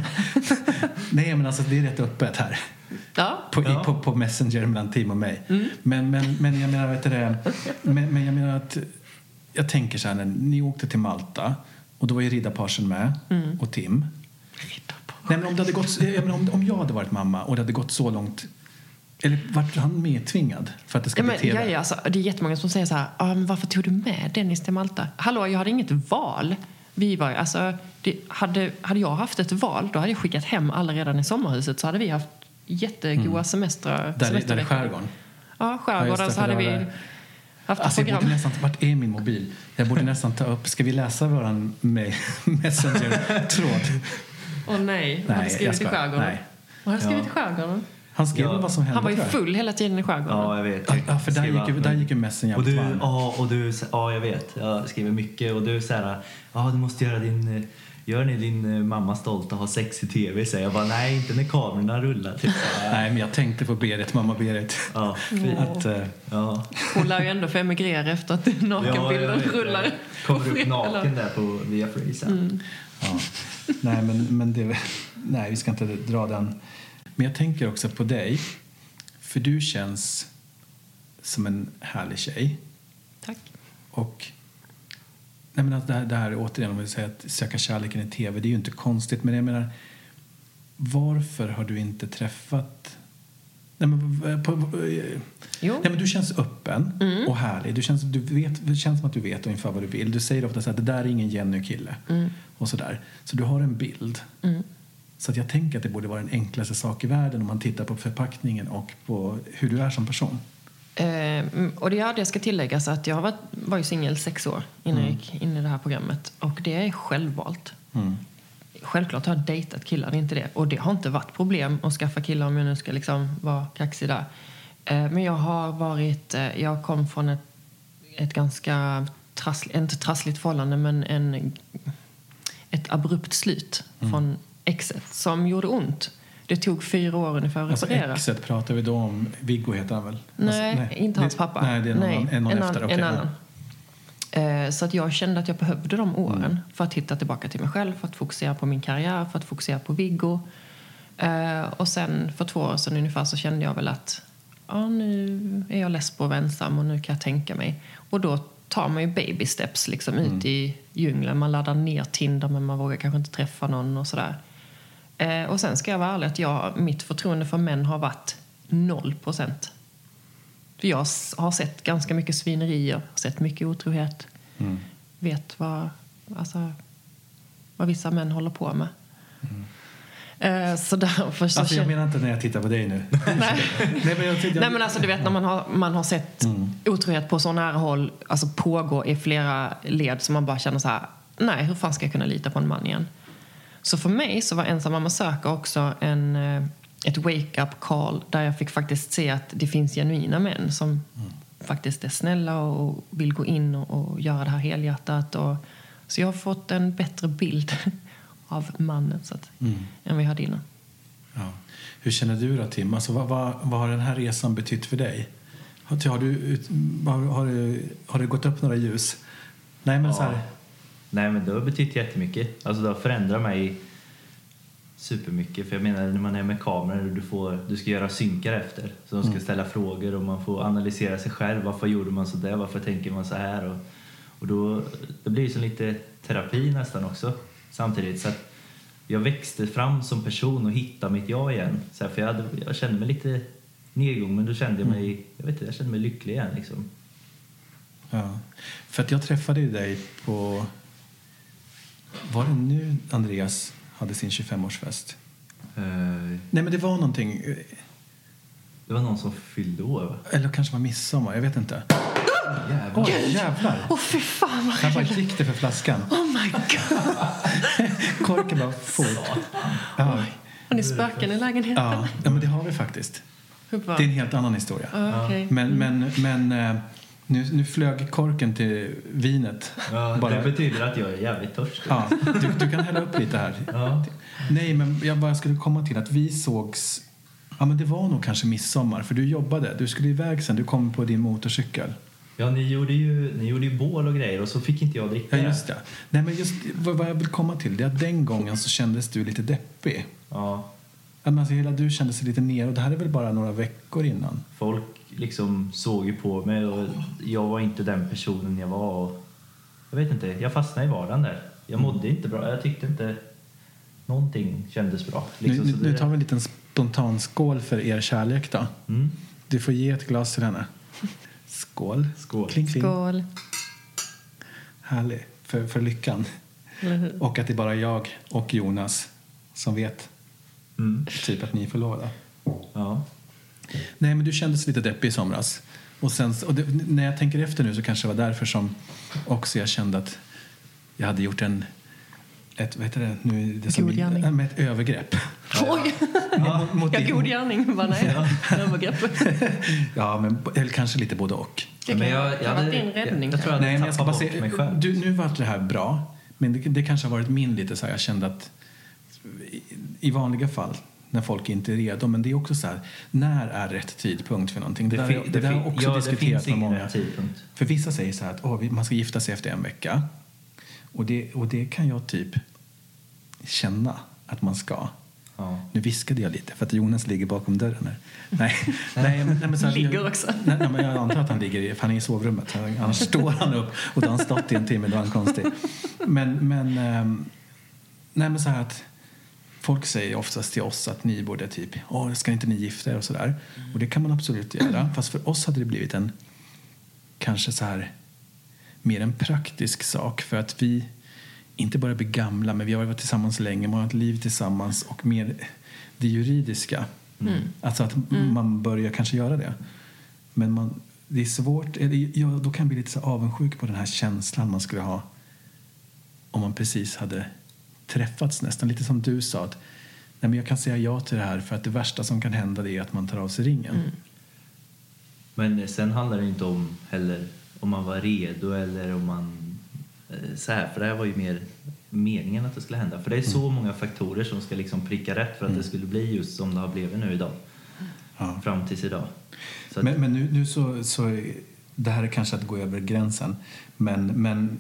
nej, men alltså det är rätt öppet här. Ja. På, ja. I, på, på Messenger mellan Tim och mig. Mm. Men, men, men jag menar, vet du, men, men jag menar att jag tänker så här, när ni åkte till Malta och då var ju riddarparsen med mm. och Tim. Nej, men om, det hade gått, jag menar, om, om jag hade varit mamma och det hade gått så långt, eller vart han medtvingad för att det ska ja, bli men, T V? ja, ja, alltså, det är jättemånga som säger så här, ah, men varför tog du med Dennis till Malta? Hallå, jag hade inget val. Vi var, alltså, det, hade, hade jag haft ett val, då hade jag skickat hem alla redan i sommarhuset, så hade vi haft jättegoda mm. semestrar. Där, där i skärgården? ja, skärgården ja, så hade vi det. haft alltså, ett program. Jag borde nästan, vart är min mobil? Jag borde nästan ta upp, ska vi läsa våran Messenger-tråd? Åh oh, nej, han hade skrivit i skärgården. Nej. Vad hade skrivit i skärgården? Han skrev ja. vad som hände. Han var ju full hela tiden i skärgården. Ja, jag vet. Ja, för där gick, ju, där gick ju messen jävligt och du, varm. Ja, och du, ja, jag vet. Jag skriver mycket. Och du säger, ja, du måste göra din... Gör ni din mamma stolt och ha sex i tv? Så jag bara, nej, inte när kamerorna rullar. Typ. Nej, men jag tänkte på Berit, mamma Berit. Ja, att, uh, ja. Hon lär ju ändå få emigrera efter att nakenbilden ja, rullar. Kommer upp naken där på Via Free sen. Mm. Ja. Nej, men, men det, nej, vi ska inte dra den. Men jag tänker också på dig. För du känns som en härlig tjej. Tack. Och nej, men att det här, det här återigen, om vi säger att söka kärleken i tv, det är ju inte konstigt. Men jag menar, varför har du inte träffat... Nej, men, på, jo. Nej, men du känns öppen mm. och härlig. Du känns, du vet, det känns som att du vet ungefär vad du vill. Du säger ofta så att det där är ingen Jenny-kille. Mm. Och så där. Så du har en bild. Mm. Så att jag tänker att det borde vara den enklaste sak i världen om man tittar på förpackningen och på hur du är som person. Eh, och det, ja, det ska tilläggas att jag var, var ju singel sex år innan mm. jag gick in i det här programmet. Och det är självvalt. Mm. Självklart har jag dejtat killar, det är inte det. Och det har inte varit problem att skaffa killar om jag nu ska liksom vara kaxig där. Eh, men jag har varit, eh, jag kom från ett, ett ganska trassligt, inte trassligt förhållande, men en, ett abrupt slut mm. från exet som gjorde ont. Det tog fyra år ungefär att reparera. Alltså exet pratar vi då om, Viggo heter han väl? Nej, alltså, nej. inte hans pappa. Nej, det är någon, nej, en, någon en efter. An, okay, en annan. Eh, så att jag kände att jag behövde de åren mm. för att hitta tillbaka till mig själv, för att fokusera på min karriär, för att fokusera på Viggo. Eh, och sen för två år sedan ungefär så kände jag väl att ja, nu är jag less på att vara ensam och nu kan jag tänka mig. Och då tar man ju baby steps liksom mm. ut i djungeln. Man laddar ner Tinder men man vågar kanske inte träffa någon och sådär. Eh, och sen ska jag vara ärlig att jag, mitt förtroende för män har varit noll procent. För jag har sett ganska mycket svinerier, sett mycket otrohet. Mm. Vet vad, alltså, vad vissa män håller på med. Mm. Eh, så därför så alltså jag menar inte när jag tittar på dig nu. Nej. Nej, men, jag, jag... Nej men alltså du vet när man har, man har sett mm. otrohet på så nära håll, alltså pågå i flera led, så man bara känner så här: nej, hur fan ska jag kunna lita på en man igen? Så för mig så var ensam mamma söker också en, ett wake-up call där jag fick faktiskt se att det finns genuina män som mm. faktiskt är snälla och vill gå in och, och göra det här helhjärtat. Och, så jag har fått en bättre bild av mannen så att, mm. än vi hade innan. Ja. Hur känner du då, Tim? Alltså, vad, vad, vad har den här resan betytt för dig? Har, har, du, har, har, du, har det gått upp några ljus? Nej, men ja. så här... Nej, men det har betytt jättemycket. Alltså det har förändrat mig supermycket. För jag menar, när man är med kameror och du, får, du ska göra synkar efter. Så de ska mm. ställa frågor och man får analysera sig själv. Varför gjorde man så där? Varför tänker man så här? Och, och då det blir det så lite terapi nästan också. Samtidigt så att jag växte fram som person och hittade mitt jag igen. Så här, för jag, hade, jag kände mig lite nedgång, men då kände jag mig, mm. jag vet inte, jag kände mig lycklig igen liksom. Ja, för att jag träffade ju dig på... Var det nu Andreas hade sin tjugofemårsfest? Uh, Nej, men det var någonting... Det var någon som fyllde år, va? Eller kanske var midsommar, jag vet inte. Jävlar. Oj, jävlar. Åh, oh, fy fan vad jag bara gick det för flaskan. Oh my god. Korken bara fort. Ja. Har ni spöken i lägenheten? Ja, ja, men det har vi faktiskt. Det är en helt annan historia. Uh, okay. Men, men, men nu, nu flög korken till vinet. Ja, bara... Det betyder att jag är jävligt törstig. Ja, du, du kan hälla upp lite här. Ja. Nej, men jag bara skulle komma till att vi sågs... Ja, men det var nog kanske midsommar, för du jobbade. Du skulle iväg sen, du kom på din motorcykel. Ja, ni gjorde ju, ni gjorde ju bål och grejer och så fick inte jag dricka. Ja, just det. Nej, men just vad jag vill komma till det är att den gången så kändes du lite deppig. Ja. Alltså, hela du kände sig lite ner och det här är väl bara några veckor innan. Folk liksom såg ju på mig och jag var inte den personen jag var. Och jag vet inte, jag fastnade i vardagen där. Jag mådde mm. inte bra, jag tyckte inte någonting kändes bra. Liksom, nu, så nu det... tar vi en liten spontan skål för er kärlek då. Mm. Du får ge ett glas till henne. Skål. Skål. Kling, kling. Skål. Härligt. För, för lyckan. Mm. Och att det är bara jag och Jonas som vet mm. typ att ni är förlovade. Ja. Nej, men du kändes lite deppig i somras. Och, sen, och det, när jag tänker efter nu så kanske det var därför som också jag kände att jag hade gjort en ett, vad heter det, nu, det som, god gärning. Med ett övergrepp. Oj! Ja, mot ja, din, god gärning. Bara nej, ja. Övergrepp. Ja, men, eller kanske lite både och. Det kan ha varit din räddning. Jag, jag tror jag nej, hade men jag ska bara tappat bort mig själv. se, du, nu var det här bra. Men det, det kanske har varit min lite så här, jag kände att i, i vanliga fall när folk inte är redo, men det är också så här, när är rätt tidpunkt för någonting? Det, Det, där, fin, det, det där har också ja, diskuterats med många. tidpunkt. För vissa säger så här att åh, man ska gifta sig efter en vecka. Och det, och det kan jag typ känna att man ska. Ja. Nu viskade jag lite för att Jonas ligger bakom dörren här. Nej, nej, men, nej, men så här, ligger också. Nej, nej, men jag antar att han ligger, för han är i sovrummet. Annars står han upp och då har han stått i en timme, då är han konstig. Men, men, ähm, nej, men så här att folk säger oftast till oss att ni borde typ, åh, ska inte ni gifta er och sådär. Och det kan man absolut göra. Fast för oss hade det blivit en, kanske så här, mer en praktisk sak. För att vi inte bara blir gamla, men vi har varit tillsammans länge, man har ett liv tillsammans och mer det juridiska. Mm. Alltså att mm. man börjar kanske göra det. Men man, det är svårt, eller, ja, då kan jag bli lite så avundsjuk på den här känslan man skulle ha om man precis hade träffats nästan. Lite som du sa, att nej, men jag kan säga ja till det här för att det värsta som kan hända det är att man tar av sig ringen. Mm. Men sen handlar det inte om heller om man var redo eller om man så här, för det här var ju mer meningen att det skulle hända. För det är så mm. många faktorer som ska liksom pricka rätt för att mm. det skulle bli just som det har blivit nu idag. Ja. Fram tills idag. Så att, men men nu, nu så, så, det här är kanske att gå över gränsen. Men, men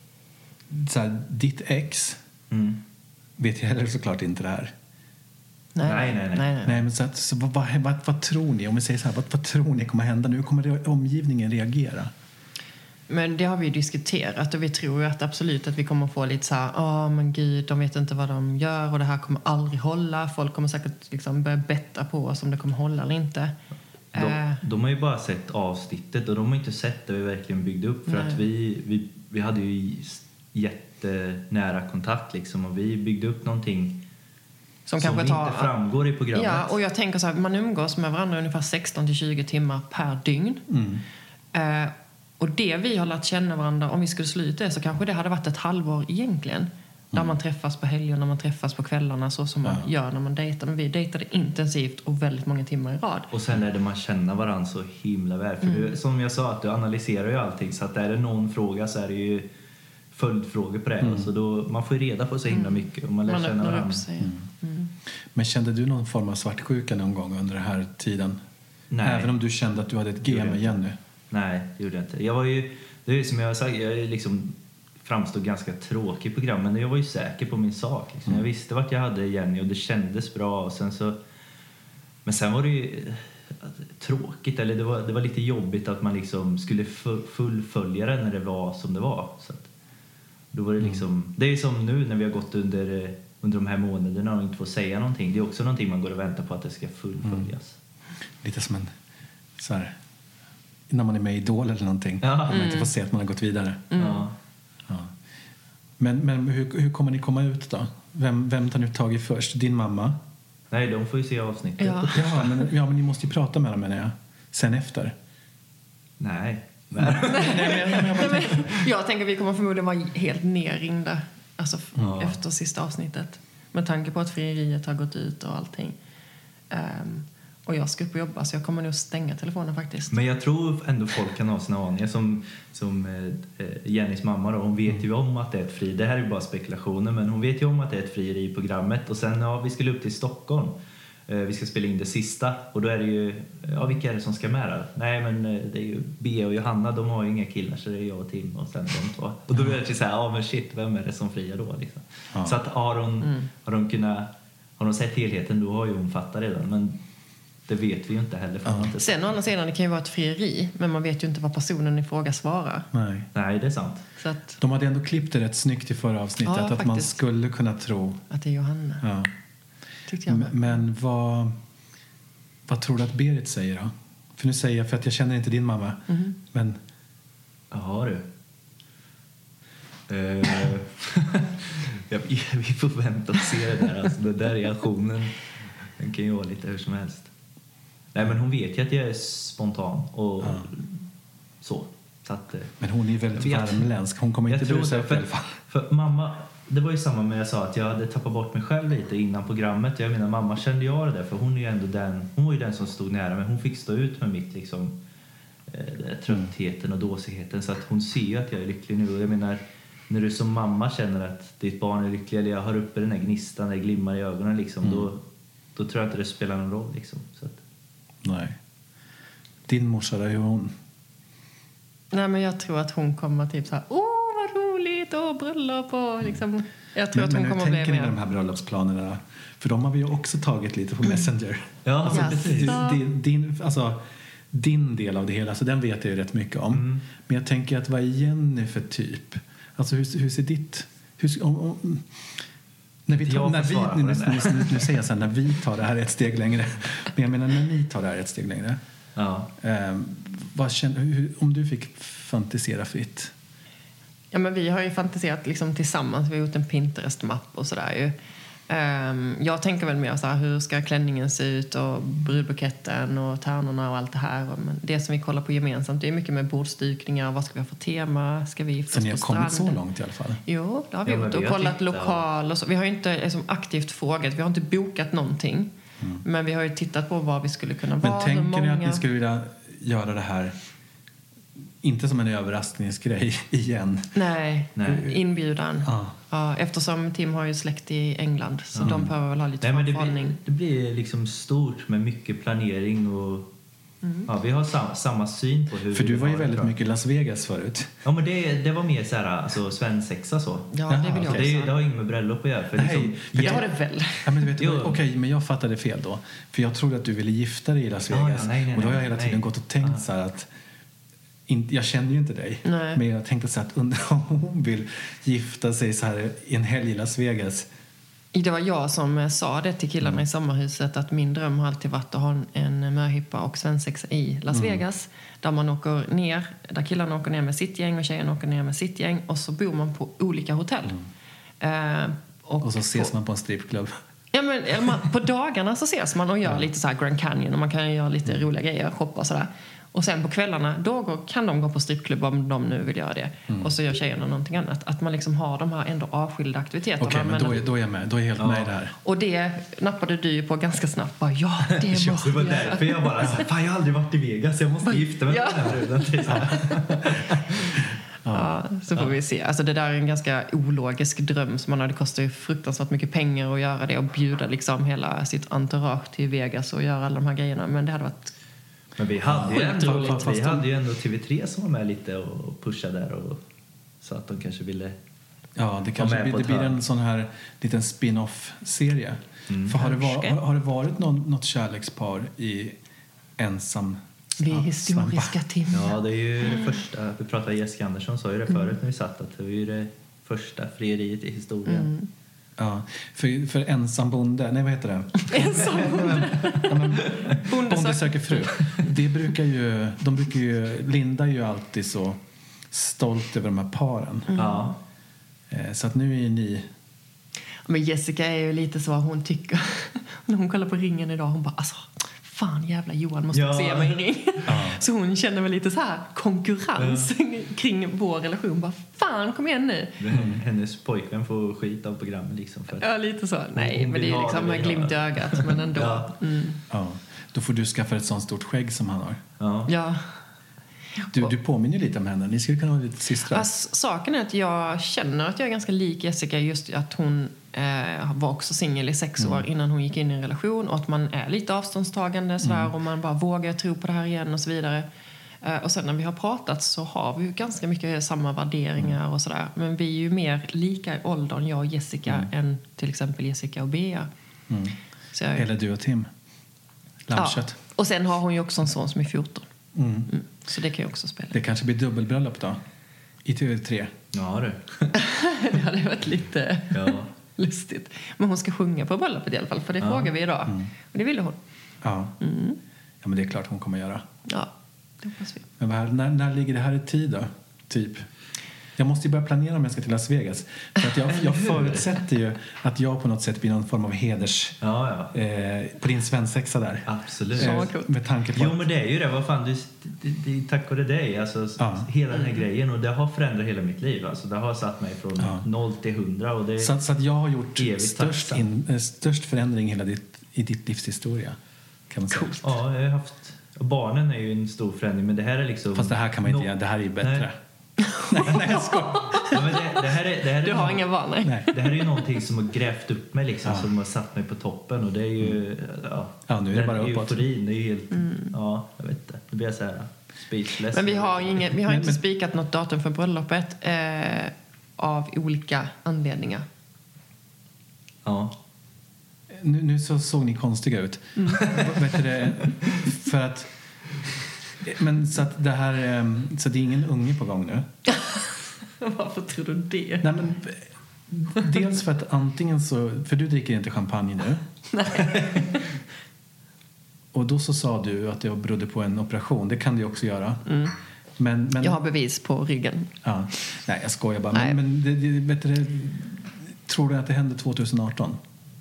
så här, ditt ex mm. vet jag heller såklart inte det här. Nej, nej, nej. nej. nej, nej. nej men så, att, så vad, vad, vad, vad tror ni? Om vi säger så här, vad, vad tror ni kommer hända nu? Hur kommer omgivningen reagera? Men det har vi diskuterat och vi tror ju att absolut att vi kommer få lite så här, åh men gud, de vet inte vad de gör och det här kommer aldrig hålla. Folk kommer säkert liksom börja betta på oss om det kommer hålla eller inte. De, uh, de har ju bara sett avsnittet och de har inte sett det vi verkligen byggde upp. För nej. att vi, vi, vi hade ju jättenära kontakt liksom och vi byggde upp någonting som, som inte tar, framgår i programmet. Ja, och jag tänker så här, man umgås med varandra ungefär sexton till tjugo timmar per dygn. Mm. Uh, Och det vi har lärt känna varandra, om vi skulle sluta det så kanske det hade varit ett halvår egentligen. Där mm. man träffas på helgen, när man träffas på kvällarna så som man ja. gör när man dejtar. Men vi dejtade intensivt och väldigt många timmar i rad. Och sen är det man känner varandra så himla väl. För mm. du, som jag sa, att du analyserar ju allting. Så att är det någon fråga så är det ju följdfrågor på det. Mm. Så då, man får reda på så himla mycket och man lär man känna varandra. Mm. Mm. Men kände du någon form av svartsjuka någon gång under den här tiden? Nej. Även om du kände att du hade ett G med Jenny? Nej, det gjorde jag inte. Jag var ju, det är som jag har sagt, jag liksom framstod ganska tråkig i programmet, men jag var ju säker på min sak. Liksom. Mm. Jag visste vart jag hade Jenny och det kändes bra. Och sen så, men sen var det ju tråkigt, eller det var, det var lite jobbigt att man liksom skulle fullfölja det när det var som det var. Så att, då var det liksom, mm. det är som nu när vi har gått under, under de här månaderna och inte får säga någonting. Det är också någonting man går och väntar på att det ska fullföljas. Mm. Lite som en så här, när man är med i Idol eller någonting. Ja. Man mm. inte får se att man har gått vidare. Mm. Ja. Ja. Men, men hur, hur kommer ni komma ut då? Vem, vem tar ni tag i först? Din mamma? Nej, de får ju se avsnittet. Ja, ja, men, ja men ni måste ju prata med dem, menar jag. Sen efter. Nej. Nej. Nej, men, jag, Nej, men, jag tänker att vi kommer förmodligen vara helt nerringda alltså, ja. efter sista avsnittet. Med tanke på att frieriet har gått ut och allting. Um, Och jag ska upp och jobba, så jag kommer nog stänga telefonen faktiskt. Men jag tror ändå folk kan ha sina aningar. Som, som eh, Jennys mamma då, hon vet ju om att det är ett fri. Det här är ju bara spekulationer, men hon vet ju om att det är ett frieri i programmet. Och sen, ja, vi skulle upp till Stockholm. Eh, vi ska spela in det sista. Och då är det ju, ja, vilka är det som ska med där? Nej, men det är ju Bea och Johanna, de har ju inga killar, så det är jag och Tim och sen de två. Och då är det så här, ja men shit, vem är det som friar då? Liksom. Ja. Så att har hon, mm. har de kunnat, har de sett helheten, då har ju hon fattat redan. Men det vet vi ju inte heller. Ja. Inte. Sen å andra sidan, det kan ju vara ett frieri, men man vet ju inte vad personen i fråga svarar. Nej, Nej det är sant. Så att, de hade ändå klippt det rätt snyggt i förra avsnittet. Ja, att faktiskt. Man skulle kunna tro att det är Johanna. Ja. Tyckte jag. Men, men vad, vad tror du att Berit säger då? För nu säger jag, för att jag känner inte din mamma. Mm. Men... Jaha du. Uh, ja, vi får vänta och se det där. Alltså, den där reaktionen, den kan ju vara lite hur som helst. Nej, men hon vet ju att jag är spontan och ja. så. så att, men hon är ju väldigt värmländsk. Hon kommer inte brusa upp i alla fall. För mamma, det var ju samma med jag sa att jag hade tappat bort mig själv lite innan programmet. Jag menar, mamma kände jag det, för hon är ju ändå den, hon var ju den som stod nära, men hon fick stå ut med mitt liksom eh, tröttheten och dåsigheten, så att hon ser ju att jag är lycklig nu. Och jag menar, när du som mamma känner att ditt barn är lycklig, eller jag har uppe den här gnistan, det glimmar i ögonen liksom, mm. då, då tror jag inte det spelar någon roll liksom. Så att... Nej. Din morsa, hur är hon? Nej, men jag tror att hon kommer typ så här, åh vad roligt, åh bröllop och liksom. Jag tror men, att hon men kommer bli med. Men hur tänker ni de här bröllopsplanerna? För de har vi ju också tagit lite på Messenger. Ja, alltså, precis. Din, din, alltså, din del av det hela, så den vet jag ju rätt mycket om. Mm. Men jag tänker att vad är Jenny för typ? Alltså hur, hur ser ditt... Hur, om, om, när vi tar, när vi, nu, nu, nu, nu säger jag så här, när vi tar det här ett steg längre. Men jag menar när ni tar det här ett steg längre. Ja. Eh, vad känner, hur, om du fick fantisera fritt? Ja, men vi har ju fantiserat liksom tillsammans. Vi har gjort en Pinterest-mapp och sådär ju. Um, jag tänker väl mer så här, hur ska klänningen se ut och brudbuketten och tärnorna och allt det här. Men det som vi kollar på gemensamt, det är mycket med bordsdykningar. Vad ska vi ha för tema? Ska vi gifta oss på stranden? Så ni har kommit så långt i alla fall? Jo, det har vi ja, gjort. Vi och kollat tittat. lokal och så. Vi har ju inte liksom aktivt frågat. Vi har inte bokat någonting. Mm. Men vi har ju tittat på vad vi skulle kunna men vara. Men tänker många... ni att ni skulle vilja göra det här inte som en överraskningsgrej igen? Nej, Nej. inbjudan. Ah. Ja, eftersom Tim har ju släkt i England, så mm. de behöver väl ha lite Nej, förhållning. Men det, blir, det blir liksom stort med mycket planering och mm. ja, vi har samma, samma syn på hur. För vi du var ju det, väldigt mycket Las Vegas förut. Ja, men det, det var mer så här, alltså svensexa så. Ja, det vill jag det, det, det har inget med bröllop att göra. För Nej, liksom, för det har det väl. Ja, men vet du, okej, okay, men jag fattade fel då. För jag trodde att du ville gifta dig i Las Vegas. Ja, ja, nej, nej, och då har jag hela nej, tiden nej. gått och tänkt ja. så här att in, jag känner ju inte dig. Nej. Men jag tänkte så här att undra om hon vill gifta sig så här i en helg i Las Vegas. Det var jag som sa det till killarna mm. i sommarhuset, att min dröm har alltid varit att ha en möhippa och svensexa i Las mm. Vegas, där man åker ner, där killarna åker ner med sitt gäng och tjejerna åker ner med sitt gäng, och så bor man på olika hotell. Mm. Uh, och, och så ses på, man på en stripklubb. Ja, men man, på dagarna så ses man och gör ja. lite så här Grand Canyon, och man kan göra lite mm. roliga grejer, shoppa och sådär. Och sen på kvällarna, då går, kan de gå på strippklubb om de nu vill göra det. Mm. Och så gör tjejerna någonting annat. Att man liksom har de här ändå avskilda aktiviteterna. Okej, men, men då, är, då är jag med. Då är jag helt ja. med i det här. Och det nappade du ju på ganska snabbt. Bara, ja, det måste ja, det var därför jag bara så, fan jag har aldrig varit i Vegas. Jag måste gifta mig med den här bruden. Ja, så får vi se. Alltså det där är en ganska ologisk dröm som man hade kostat ju fruktansvärt mycket pengar att göra det och bjuda liksom hela sitt entourage till Vegas och göra alla de här grejerna. Men det hade varit... Men vi hade ju ändå, fast vi hade ju ändå T V tre som var med lite och pushade där och så att de kanske ville. Ja, det kanske blir, det blir en sån här liten spin-off-serie. Mm. För har det, var, har, har det varit någon, något kärlekspar i ensam? Vi är historiska timmar. Ja, det är ju det första. Vi pratade Jessica Andersson sa ju det förut mm. när vi satt att det var ju det första frieriet i historien. Mm. Ja, för, för ensam bonde, nej vad heter det? Ensam bonde. Ja, men, bonde söker fru. Det brukar ju, de brukar ju, Linda är ju alltid så stolt över de här paren. Mm. Ja. Så att nu är ni... Men Jessica är ju lite så, hon tycker, när hon kollar på ringen idag, hon bara, alltså, fan jävla Johan måste ja. se mig i ring. Ja. Så hon känner väl lite så här konkurrens ja. kring vår relation. Bara, fan, kom igen nu. Mm. Hennes pojkvän får skit av programmet liksom. För att ja, lite så. Nej, men det är liksom med glimt i ögat. Men ändå. Ja. Mm. Ja. Då får du skaffa ett sånt stort skägg som han har. Ja. Ja. Du, du påminner lite om henne. Ni skulle kunna vara lite systrar. Alltså, saken är att jag känner att jag är ganska lik Jessica. Just att hon eh, var också singel i sex år mm. innan hon gick in i en relation. Och att man är lite avståndstagande sådär, mm. och man bara vågar tro på det här igen och så vidare. Eh, och sen när vi har pratat så har vi ju ganska mycket samma värderingar mm. och sådär. Men vi är ju mer lika i åldern, jag och Jessica, mm. än till exempel Jessica och Bea. Mm. Så jag... Eller du och Tim. Lammkött. Ja. Och sen har hon ju också en son som är fjorton. Mm. Mm. Så det kan ju också spela. Det kanske blir dubbelbröllop då? I T V tre. Ja, det. Det hade varit lite ja. lustigt. Men hon ska sjunga på bröllopet i alla fall. För det ja. frågar vi idag. Mm. Och det ville hon. Ja. Mm. Ja, men det är klart hon kommer göra. Ja, det hoppas vi. Men här, när, när ligger det här i tid då? Typ? Jag måste ju börja planera om jag ska till Las Vegas. För att jag, jag förutsätter ju att jag på något sätt blir någon form av heders... Ja, ja. Eh, på din svensexa där. Absolut. Eh, med tanke på jo, men det är ju det. Vad fan, du, det, det, tack vare dig. Alltså, ja. Hela den här grejen. Och det har förändrat hela mitt liv. Alltså, det har satt mig från ja. noll till hundra. Och det så, så att jag har gjort störst, in, störst förändring i hela ditt, i ditt livshistoria. Kan man säga. Coolt. Ja, jag har haft... Barnen är ju en stor förändring. Men det här är liksom... Fast det här kan man inte no... göra. Det här är ju bättre. Nej. nej, nej, jag skojar. Ja, men det, det här är, det här är du har någon, inga barn, nej. Det här är ju någonting som har grävt upp mig liksom, ja. Som har satt mig på toppen. Och det är ju... Mm. Ja, ja, nu är det bara uppåt. Euforin, det är ju helt... Mm. Ja, jag vet inte. Det blir så här speechless. Men vi har, inget, vi har inte spikat något datum för bröllopet eh, av olika anledningar. Ja. Nu, nu så såg ni konstiga ut. Mm. Vet du det? För att... Men så att det här... Så det är ingen unge på gång nu? Varför tror du det? Nej, men... Dels för att antingen så... För du dricker inte champagne nu. Nej. Och då så sa du att jag berodde på en operation. Det kan du också göra. Mm. Men, men... Jag har bevis på ryggen. Ja. Nej, jag skojar bara. Nej. Men, men det, det, vet du, tror du att det händer tjugo arton?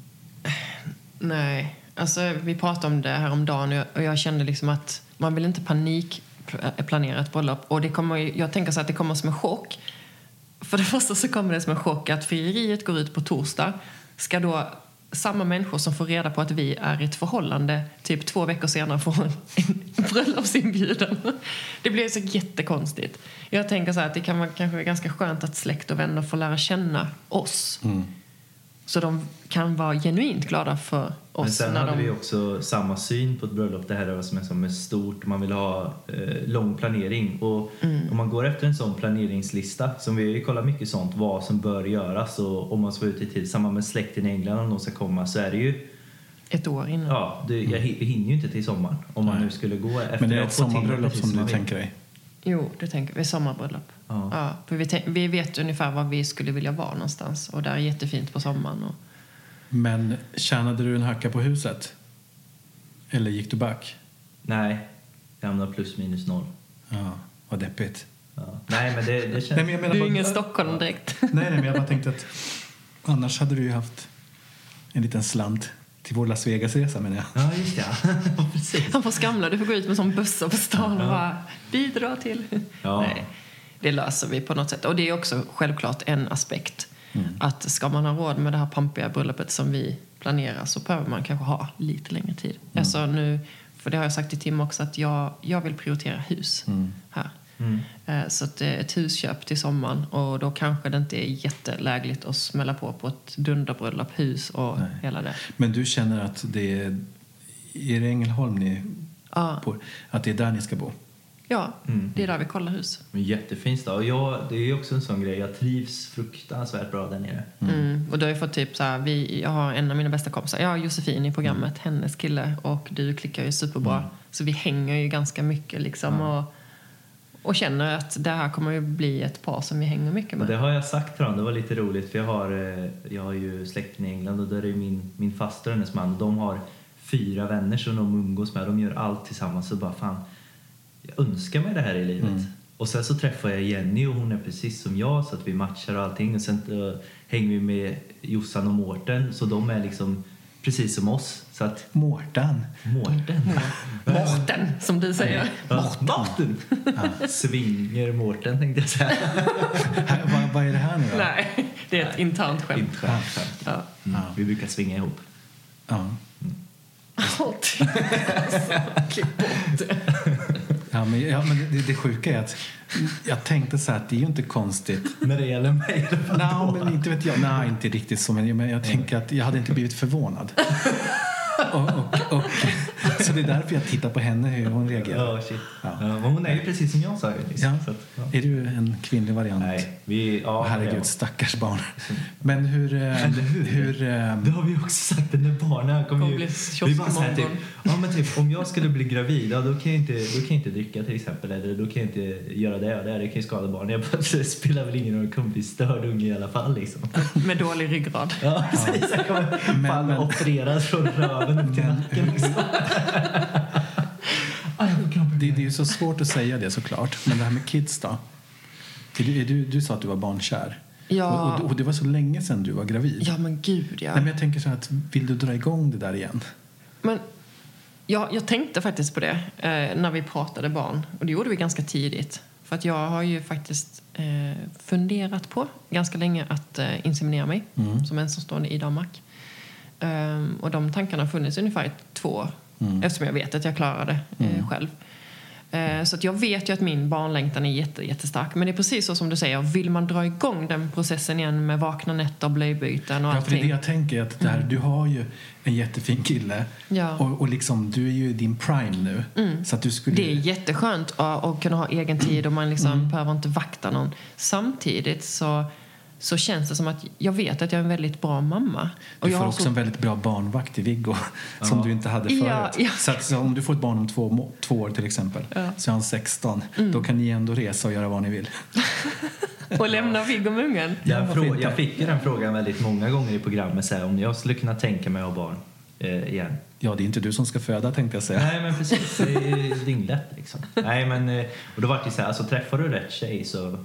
Nej. Alltså, vi pratade om det här om dagen och jag, och jag kände liksom att man vill inte panik planera ett bröllop. Och det kommer, jag tänker så att det kommer som en chock. För det första så kommer det som en chock att frieriet går ut på torsdag. Ska då samma människor som får reda på att vi är i ett förhållande typ två veckor senare få en bröllopsinbjudan. Det blir så jättekonstigt. Jag tänker så här att det kan vara kanske ganska skönt att släkt och vänner får lära känna oss. Mm. Så de kan vara genuint glada för oss. Men sen när hade de... vi också samma syn på ett bröllop. Det här är vad som är som är stort. Man vill ha eh, lång planering. Och mm. om man går efter en sån planeringslista, som vi kollar mycket sånt, vad som bör göras. Och om man ska ut i tid, samma med släkten i England om de ska komma, så är det ju... Ett år innan. Ja, det, jag hinner ju inte till sommaren. Om man nu skulle gå efter... Men det är ett sommarbröllop som du tänker dig? Jo, det tänker vi. Sommarbröllop. Ja. Ja, för vi, vi vet ungefär var vi skulle vilja vara någonstans. Och där är jättefint på sommaren. Och... Men tjänade du en hacka på huset? Eller gick du back? Nej, jag hamnade plus minus noll. Ja, vad deppigt. Ja. Nej, men det, det känns... Nej, men jag menar du är bara... ingen Stockholm direkt. nej, nej, men jag bara tänkte att annars hade du ju haft en liten slant till vår Las Vegas-resa, menar jag. Ja, just det. Precis. Han får skamla. Du får gå ut med sån bussar på stan och bara bidra till. Ja. Nej, det löser vi på något sätt. Och det är också självklart en aspekt. Mm. Att ska man ha råd med det här pampiga bröllopet som vi planerar, så behöver man kanske ha lite längre tid. Mm. Alltså nu, för det har jag sagt till Tim också, att jag, jag vill prioritera hus mm. här. Mm. Så att ett husköp till sommaren, och då kanske det inte är jättelägligt att smälla på på ett dunderbröllop, hus och Nej. hela det. Men du känner att det är i Ängelholm ni ja. bor, att det är där ni ska bo? Ja, mm. det är där vi kollar hus. Men jättefint då. Och jag, det är också en sån grej. Jag trivs fruktansvärt bra där nere. Mm. Mm. Och då har jag fått typ så här, vi, jag har en av mina bästa kompisar, jag har Josefin i programmet, mm. hennes kille, och du klickar ju superbra. Mm. Så vi hänger ju ganska mycket liksom mm. och, och känner att det här kommer ju bli ett par som vi hänger mycket med. Och det har jag sagt till dem, det var lite roligt, för jag har, jag har ju släkten i England, och där är min, min faster och hennes man, och de har fyra vänner som de umgås med. De gör allt tillsammans, och bara fan, jag önskar mig det här i livet. Mm. Och sen så träffar jag Jenny, och hon är precis som jag, så att vi matchar och allting. Och sen uh, hänger vi med Jossan och Mårten, så de är liksom precis som oss. Så att Mårten. Mårten. Mårten, som du säger. Ja, Mårten. Ja. Svinger Mårten, tänkte jag säga. vad, vad är det här nu då? Nej, det är ett internt skämt. Internt skämt. Ja. Mm. Vi brukar svinga ihop. Ja. Mm. Alltid. Klipp bort det. Ja, men, ja, men det, det sjuka är att jag tänkte så här att det är ju inte konstigt. När det gäller mig? Nej, men inte vet jag. Nej, inte riktigt så. Men jag, jag tänker att jag hade inte blivit förvånad. och, och, och, så det är därför jag tittar på henne, hur hon reagerar. Ja, shit. Ja. Ja, men hon är ju precis som jag sa. Liksom. Ja. Så att, ja. Är du en kvinnlig variant? Nej. Vi, ja, herregud, ja. Stackars barn. Men hur... Eller hur? hur det har vi också sagt, när barnen kommer ju... Vi bara så här, typ, ja, men typ, om jag skulle bli gravid, ja, då kan jag inte, då kan jag inte dricka till exempel. Eller då kan jag inte göra det och det. Det kan ju skada barn. Jag bara, det spelar väl ingen roll, kommer bli störd unge i alla fall. Liksom. Med dålig ryggrad. Ja, precis. Jag kommer men, fan men, opererad från röven upp till nacken. Liksom. Det, det är ju så svårt att säga det, såklart. Men det här med kids då? Du, du, du sa att du var barnkär. Ja. Och, och, och det var så länge sedan du var gravid. Ja, men gud, ja. Nej, men jag tänker så här att, vill du dra igång det där igen? Men ja, jag tänkte faktiskt på det eh, när vi pratade barn. Och det gjorde vi ganska tidigt. För att jag har ju faktiskt eh, funderat på ganska länge att eh, inseminera mig mm. som ensamstående i Danmark. Um, och de tankarna har funnits ungefär i två år. Mm. Eftersom jag vet att jag klarar det eh, mm. själv. Uh, så att jag vet ju att min barnlängtan är jätte, jättestark. Men det är precis så som du säger. Vill man dra igång den processen igen med vakna nätter, blöjbyten och ja, allting. För det är det jag tänker. Att det här, mm. Du har ju en jättefin kille. Ja. Och, och liksom, du är ju i din prime nu. Mm. Så att du skulle... Det är jätteskönt att, att kunna ha egen tid. Och man liksom mm. behöver inte vakta någon. Samtidigt så... så känns det som att jag vet att jag är en väldigt bra mamma. Och du får jag också så... en väldigt bra barnvakt i Viggo ja. Som du inte hade förut. Ja, ja. Så, att, så om du får ett barn om två, två år till exempel ja. Så är han sexton. Mm. Då kan ni ändå resa och göra vad ni vill. Och lämna Viggo med ungen. Jag, frå- jag fick ju den frågan väldigt många gånger i programmet. Så här, om jag skulle kunna tänka mig att ha barn eh, igen. Ja, det är inte du som ska föda, tänkte jag säga. Nej, men precis. Det är dinglätt liksom. Nej, men... Eh, och då var det så här, alltså träffar du rätt tjej så...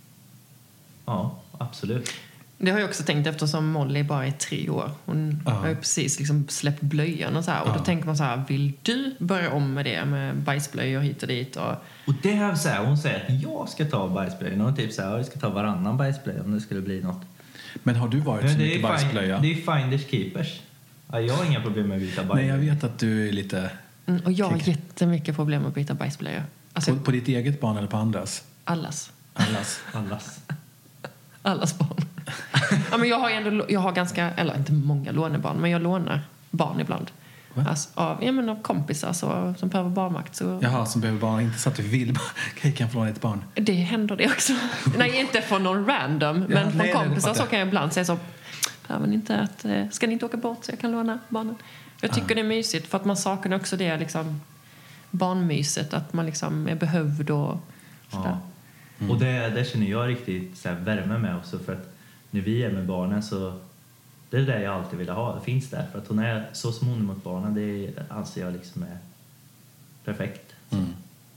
Ja, absolut. Det har jag också tänkt eftersom Molly bara är tre år. Hon uh. har ju precis liksom släppt blöjan och så här. Och uh. då tänker man så här, vill du börja om med det? Med bajsblöjor hit och dit. Och, och det här så här, hon säger att jag ska ta bajsblöjor. Hon typ så här, jag ska ta varannan bajsblöja om det skulle bli något. Men har du varit Men så mycket bajsblöja? Det är finders keepers. Ja, jag har inga problem med att byta bajs. Nej, jag vet att du är lite... Mm, och jag har jättemycket problem med att byta bajsblöjor. Alltså, på, på ditt eget barn eller på andras? Allas. Allas. Allas. Allas barn. Ja, men jag har ändå, jag har ganska, eller inte många lånebarn, men jag lånar barn ibland. Alltså, av, ja, men av kompisar så, som behöver barnvakt. Så... Jaha, som behöver barn, inte så att du vill. Kan jag få låna ett barn? Det händer det också. Nej, inte från någon random, men ja, från nej, kompisar så kan jag ibland säga så. Behöver ni inte att, ska ni inte åka bort så jag kan låna barnen? Jag tycker ah. det är mysigt för att man saknar också det liksom, barnmyset, att man liksom är behövd och sådär. Ah. Mm. Och det, det känner jag riktigt så här, värme med också, för att när vi är med barnen så det är det jag alltid vill ha, det finns där, för att hon är så småningom mot barnen, det anser jag liksom är perfekt. Mm.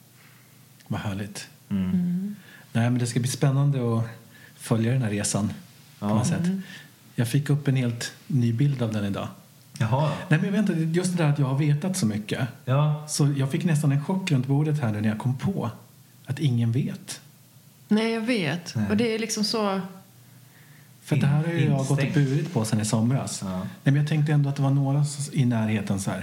Vad härligt. Mm. Mm. Nej, men det ska bli spännande att följa den här resan på ja. något sätt. Jag fick upp en helt ny bild av den idag. Jaha. Nej, men vänta, just det där att jag har vetat så mycket. Ja. Så jag fick nästan en chock runt bordet här nu när jag kom på att ingen vet. Nej, jag vet. Nej. Och det är liksom så... För det här har ju jag gått och burit på sen i somras. Ja. Nej, men jag tänkte ändå att det var några i närheten så här.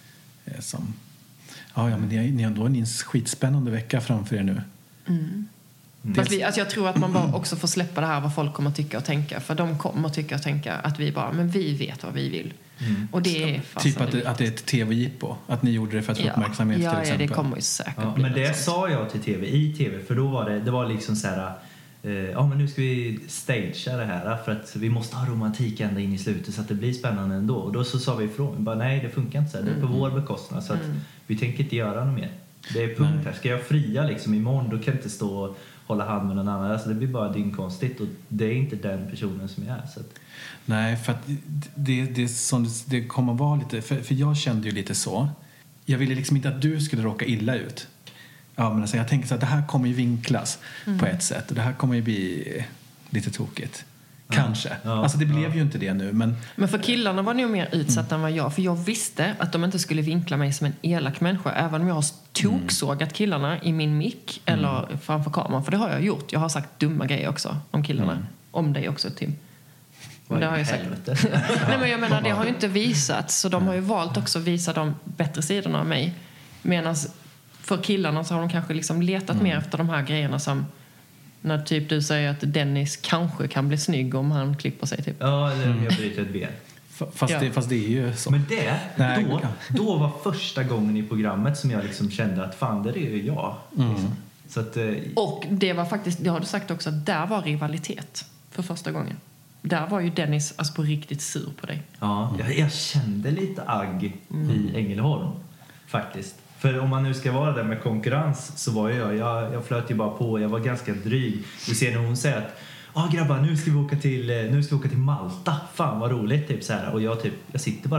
Som... Ja, ja, men ni, ni har ändå en skitspännande vecka framför er nu. Mm. Mm. Fast vi, alltså jag tror att man bara också får släppa det här vad folk kommer att tycka och tänka. För de kommer att tycka och tänka att vi bara, men vi vet vad vi vill. Mm. Och det är typ att det, att det är ett tv-jippo. Att ni gjorde det för att få ja. uppmärksamhet ja, till exempel. Ja, det kommer ju säkert ja, bli. Men det sa jag till tv, i tv. För då var det, det var liksom så här... Eh, ja, men nu ska vi stagea det här för att vi måste ha romantik ända in i slutet så att det blir spännande ändå. Och då så sa vi ifrån, bara, nej det funkar inte så här. Det är på mm. vår bekostnad, så att mm. vi tänker inte göra något mer. Det är punkt här. Ska jag fria liksom imorgon, då kan jag inte stå och hålla hand med någon annan. Alltså det blir bara dyngkonstigt, och det är inte den personen som jag är. Så att... Nej, för att det, det, som det kommer vara lite, för, för jag kände ju lite så. Jag ville liksom inte att du skulle råka illa ut. Ja, men alltså jag tänker så att det här kommer ju vinklas mm. på ett sätt. Och det här kommer ju bli lite tokigt. Kanske. Ja, alltså det blev ja. ju inte det nu. Men, men för killarna var nog mer utsatta mm. än vad jag. För jag visste att de inte skulle vinkla mig som en elak människa. Även om jag har toksågat killarna i min mick. Mm. Eller framför kameran. För det har jag gjort. Jag har sagt dumma grejer också om killarna. Mm. Om dig också, Tim. Men det har jag sagt. Nej, men jag menar, det har ju inte visat. Så de har ju valt också att visa de bättre sidorna av mig. Medan för killarna så har de kanske liksom letat mm. mer efter de här grejerna som... När typ du säger att Dennis kanske kan bli snygg om han klipper sig typ. Ja, eller mm. jag bryter ett ben. Fast, ja. det, fast det är ju så. Men det, Nej, då, ja. då var första gången i programmet som jag liksom kände att fan, det är ju jag. Mm. Liksom. Så att, eh, och det var faktiskt, det har du sagt också, att där var rivalitet för första gången. Där var ju Dennis alltså på riktigt sur på dig. Ja, jag, jag kände lite agg mm. i Ängelholm faktiskt. För om man nu ska vara där med konkurrens så var jag, jag, jag flöt ju bara på, jag var ganska dryg. Du ser när hon säger att ja ah, grabbar, nu ska vi åka till nu ska vi åka till Malta. Fan vad roligt typ så här, och jag typ jag sitter bara där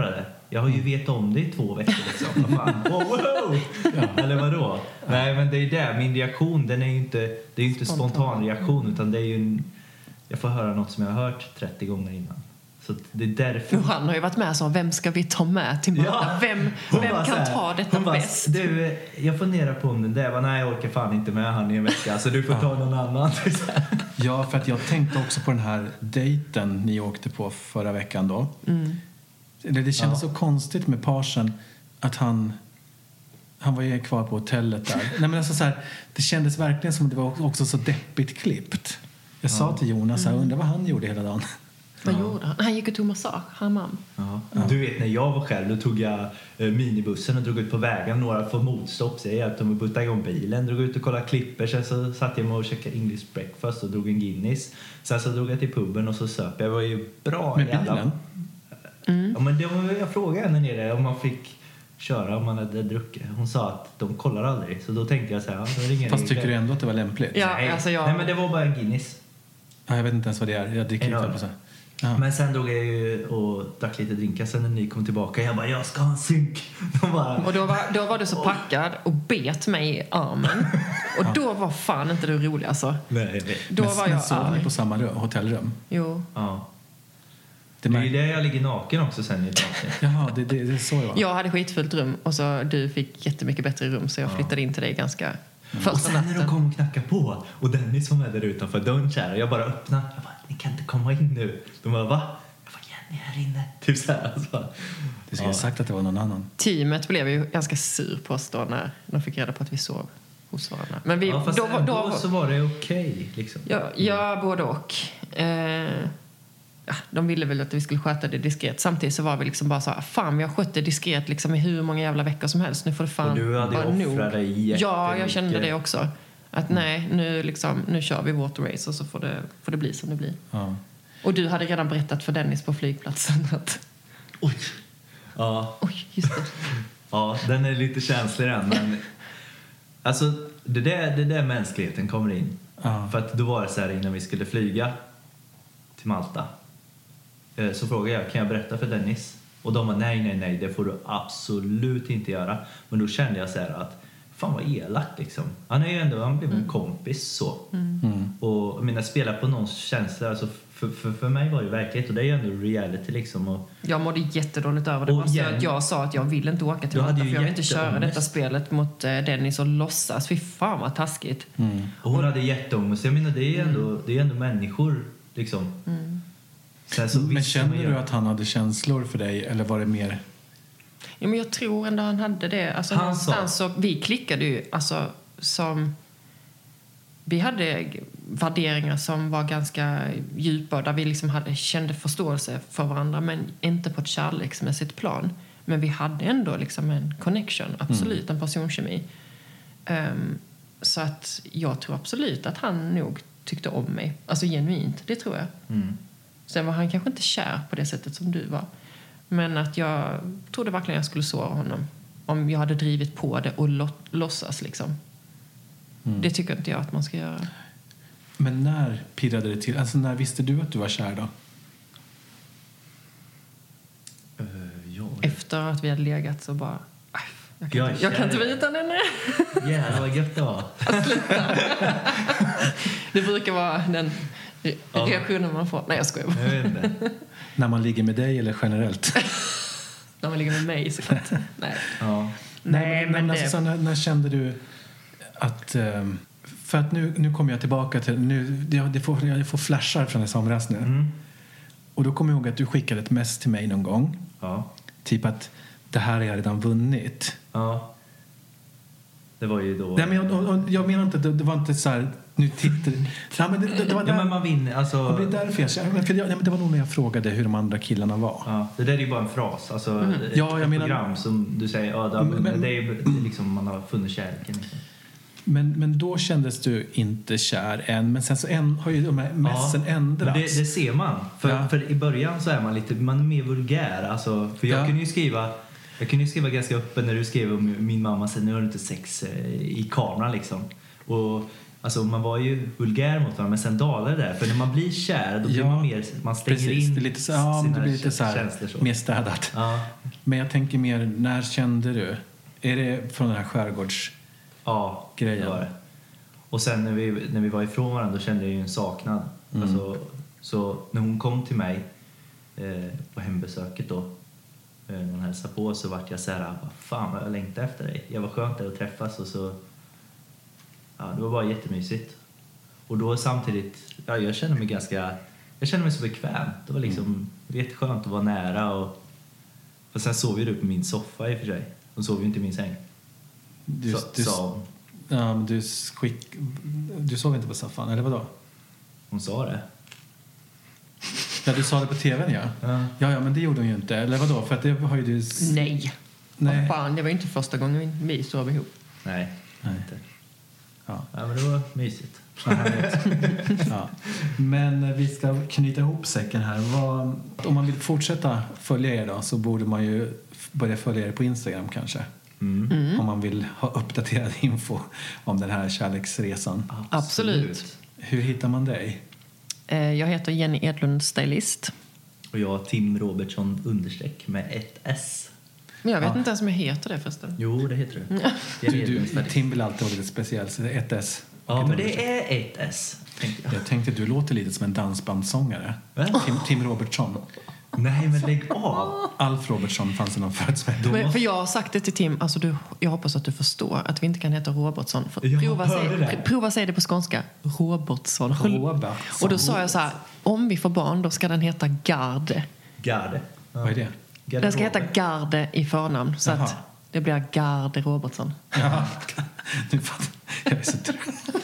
Jag har ju vet om det i två veckor liksom. Vad fan? Wow, wow. Ja. Eller vadå? Ja. Nej, men det är det. Min reaktion, den är ju inte, det är ju inte spontan, spontan reaktion, utan det är ju en, jag får höra något som jag har hört trettio gånger innan. Så det är därför. Och han har ju varit med så, vem ska vi ta med till Malta? Ja. Vem, vem kan här, ta detta bara, bäst? Du, jag funderar på om den där var, nej jag orkar fan inte med han i en vecka, så du får ta någon annan. Ja, för att jag tänkte också på den här dejten ni åkte på förra veckan då. Mm. Det, det kändes ja. så konstigt med parsen att han han var ju kvar på hotellet där. Nej, men alltså så här, det kändes verkligen som att det var också så deppigt klippt. Jag ja. sa till Jonas, jag undrar vad han gjorde hela dagen. Vad ja. gjorde han? Han gick och tog massage, hammam. Ja. Ja. Du vet, när jag var själv, då tog jag eh, minibussen och drog ut på vägen. Några får motstopp, så jag hjälpte dem att butta igång bilen. Drog ut och kollade klipper. Sen så satt jag med och käkade English breakfast och drog en Guinness. Sen så drog jag till puben och så söp jag. Det var ju bra. Med bilen? Mm. Ja, men det var, jag frågade henne nere om man fick köra om man hade druckit. Hon sa att de kollar aldrig. Så då tänkte jag så här, ja, då ringer. Fast tycker du ändå att det var lämpligt? Ja, Nej, alltså jag... Nej men det var bara en Guinness. Ja, jag vet inte ens vad det är. Jag dricker inte på så här. Ja. Men sen drog jag ju och drack lite drinkar. Sen när ni kom tillbaka, jag bara, jag ska ha en synk. Bara, och då var, då var du så packad och bet mig i armen. Och då var fan inte det roligt alltså. Nej, jag vet. Då men, var men jag sov ni på samma rum, hotellrum? Jo. Ja. Det, det är ju där jag ligger naken också sen i ett avsnitt. Jaha, det, det, det är så jag var. Jag hade skitfullt rum och så du fick jättemycket bättre rum, så jag flyttade in till dig ganska mm. första Och sen natten. när de kom och knackade på och Dennis var med där utanför dörren kär, jag bara öppnade. Jag bara, ni kan inte komma in nu. De bara, va? Jag bara, Jenny här inne. Typ så här. Alltså. Du skulle ha sagt att det var någon annan. Teamet blev ju ganska sur på oss då när de fick reda på att vi sov hos varandra. Men vi, ja, fast då, då, då så var det okej okay, liksom. Ja, ja, både och. Eh, ja, de ville väl att vi skulle sköta det diskret. Samtidigt så var vi liksom bara så här, fan vi har skött det diskret liksom i hur många jävla veckor som helst. Nu får det fan och du hade offrat dig jättemycket. Ja, jag kände det också. Att nej, nu, liksom, nu kör vi water race och så får det, får det bli som det blir. Ja. Och du hade redan berättat för Dennis på flygplatsen att... Oj. Ja. Oj, just det. Ja, den är lite känslig än, men... Alltså, det där, det där mänskligheten kommer in. Ja. För att då var det så här innan vi skulle flyga till Malta. Så frågade jag, kan jag berätta för Dennis? Och de var nej, nej, nej, det får du absolut inte göra. Men då kände jag så här att, fan vad elak liksom. Han är ju ändå, han blev en kompis så. Mm. Och jag menar, spela på någons känslor, alltså för, för, för mig var det verklighet och det är ju ändå reality liksom. Och, jag mådde jättedåligt över det. Så att jag sa att jag vill inte åka till Malta för jag vill inte köra detta spelet mot Dennis och låtsas. Fy fan vad taskigt. Mm. Och hon och, hade jätteångest. Jag menar, det är ändå, mm. det är ändå människor liksom. Mm. Så så men känner du att han hade känslor för dig eller var det mer? Ja, men jag tror ändå han hade det. Alltså, han någonstans så, vi klickade ju alltså, som... Vi hade värderingar som var ganska djupa där vi liksom hade, kände förståelse för varandra men inte på ett kärleksmässigt plan. Men vi hade ändå liksom en connection, absolut, mm. en personkemi. Um, så att jag tror absolut att han nog tyckte om mig. Alltså genuint, det tror jag. Mm. Sen var han kanske inte kär på det sättet som du var. Men att jag trodde verkligen jag skulle såra honom om jag hade drivit på det och lo- låtsas liksom. Mm. Det tycker inte jag att man ska göra. Men när pirrade det till? Alltså när visste du att du var kär då? Uh, ja. Efter att vi hade legat så bara... Jag kan, jag inte, jag kan inte veta den. Jävlar vad gött det var. Det brukar vara den re- ja. reaktionen man får. Nej, jag skojar bara. Jag vet inte. När man ligger med dig eller generellt? När man ligger med mig såklart. Nej. Ja. Nej, Nej, men, men det... alltså, så när, när kände du att... Um, för att nu, nu kommer jag tillbaka till... Nu, jag, det får, jag får flashar från i somras nu. Mm. Och då kommer jag ihåg att du skickade ett mess till mig någon gång. Ja. Typ att det här har jag redan vunnit. Ja. Det var ju då... Nej, men jag, och, och, jag menar inte... Det, det var inte så här... Nu tittar... Nej, men det, det, det var ja, men man vinner. Alltså... Det, är därför jag, för jag, nej, men det var nog när jag frågade hur de andra killarna var. Ja, det där är ju bara en fras. Alltså, mm. ett ja, jag menar... program som du säger... Ja, det, men, men, det är ju liksom man har funnit kärleken. Liksom. Men, men då kändes du inte kär än. Men sen så en, har ju de här mässen ja, ändrats. Det, det ser man. För, ja. för i början så är man lite man är mer vulgär. Alltså, för jag ja. kunde ju skriva... Jag kunde ju skriva ganska öppen när du skrev om min mamma. Sen nu har du inte sex i kameran liksom. Och Alltså man var ju vulgär mot varandra, men sen dalade det där. För när man blir kär, då blir Ja, man mer, man stänger precis, in det, är lite så, ja, sina det blir lite så här, känslor så. mer städat. Ja. Men jag tänker mer, när kände du? Är det från den här skärgårds... Ja, grejen. det var det. Och sen när vi, när vi var ifrån varandra, då kände jag ju en saknad. Mm. Alltså, så när hon kom till mig eh, på hembesöket då, eh, när hon hälsade på, så vart jag så här, vad fan vad jag längtar efter dig. Jag var skönt där att träffas och så, ja, det var bara jättemysigt. Och då samtidigt, ja, jag kände mig ganska, jag kände mig så bekväm. Det var liksom mm. jätteskönt att vara nära. Och, och sen sov ju du på min soffa i och för sig. Hon sov ju inte i min säng. Du, så, du, så. Ja, men du, skick, du sov inte på soffan, eller vadå? Hon sa det. Ja, du sa det på tvn, ja. Ja, ja, ja, men det gjorde hon ju inte. Eller vadå? För att det har ju du... Nej. Nej. Vad fan, det var inte första gången vi sov ihop. Nej, Nej. inte. Ja. Ja, men det var mysigt. Ja. Men vi ska knyta ihop säcken här. Vad, om man vill fortsätta följa er då, så borde man ju börja följa er på Instagram kanske. Mm. Mm. Om man vill ha uppdaterad info om den här kärleksresan. Absolut. Hur hittar man dig? Jag heter Jenny Edlund Stylist. Och jag Tim Robertsson understreck med ett S. Men jag vet Ja. inte ens om jag heter det förresten. Jo, det heter du. Du, du, Tim vill alltid vara lite speciell, så det är ett S. Ja, men det är ett S. Tänkte jag. Jag tänkte du låter lite som en dansbandssångare. Tim, Tim Robertsson. Nej, men lägg av. Alf Robertsson fanns det någon födelsedag. Men för jag har sagt det till Tim, alltså du, jag hoppas att du förstår att vi inte kan heta Robertsson. För Jag prova, hörde säg, det. prova säga det på skånska. Robertsson. Robertsson. Och då sa jag så här, om vi får barn då ska den heta Garde. Garde. Ja. Vad är det? Garde Den ska heta Robert. Garde i förnamn. Så Jaha. att det blir Garde Robertsson. Ja, nu fattar jag. Jag är så trött.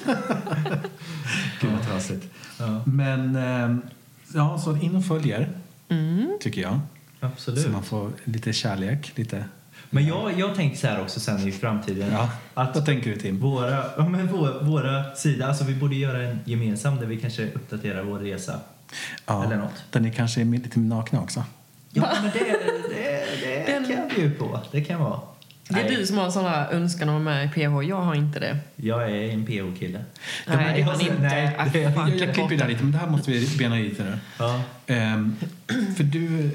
Gud vad trassligt. Ja. Men, eh, ja, så in och följ er, Mm. tycker jag. Absolut. Så man får lite kärlek, lite... Men jag, jag tänker så här också sen i framtiden. Ja, att vad tänker du, Tim? Våra, ja, men våra, våra sidor, alltså vi borde göra en gemensam där vi kanske uppdaterar vår resa. Ja, Eller något. där ni kanske är lite nakna också. Ja, men det, det, det Den- kan jag bjuda på. Det kan vara. Det är Nej, du som har sådana önskan om att vara med i P H. Jag har inte det. Jag är en P O-kille. Nej, det är jag- han inte. nej, Äh, det är fan. Jag, jag klipper ju där lite, men det här måste vi bena i lite nu. Ja. Ehm, för du...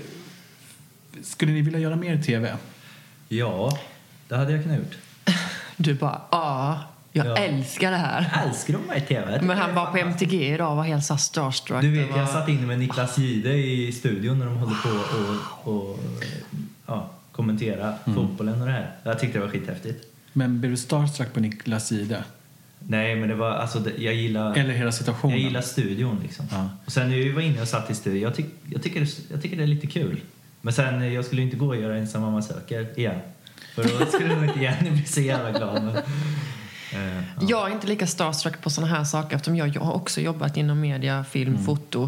Skulle ni vilja göra mer tv? ja, det hade jag kunnat gjort. Du bara, ja, jag Ja. älskar det här. Jag älskar de här i tv. Men han var på M T G idag och var helt så här starstruck. Du Det vet, var... jag satt inne med Niklas Gide i studion när de håller på och, och ja, kommentera fotbollen och det här. Jag tyckte det var skithäftigt. Men blev du starstruck på Niklas sida? Nej, men det var alltså det, jag gillar Eller hela situationen? jag gillar studion liksom. Ja. Och sen när jag var inne och satt i studion, jag, tyck, jag, tycker, det- jag tycker det är lite kul. Men sen jag skulle inte gå och göra ensam mamma söker igen. För då skulle nog inte Jenny bli så jävla glad. Men, eh, ja. Jag är inte lika starstruck på såna här saker eftersom jag, jag har också jobbat inom media, film, Mm. foto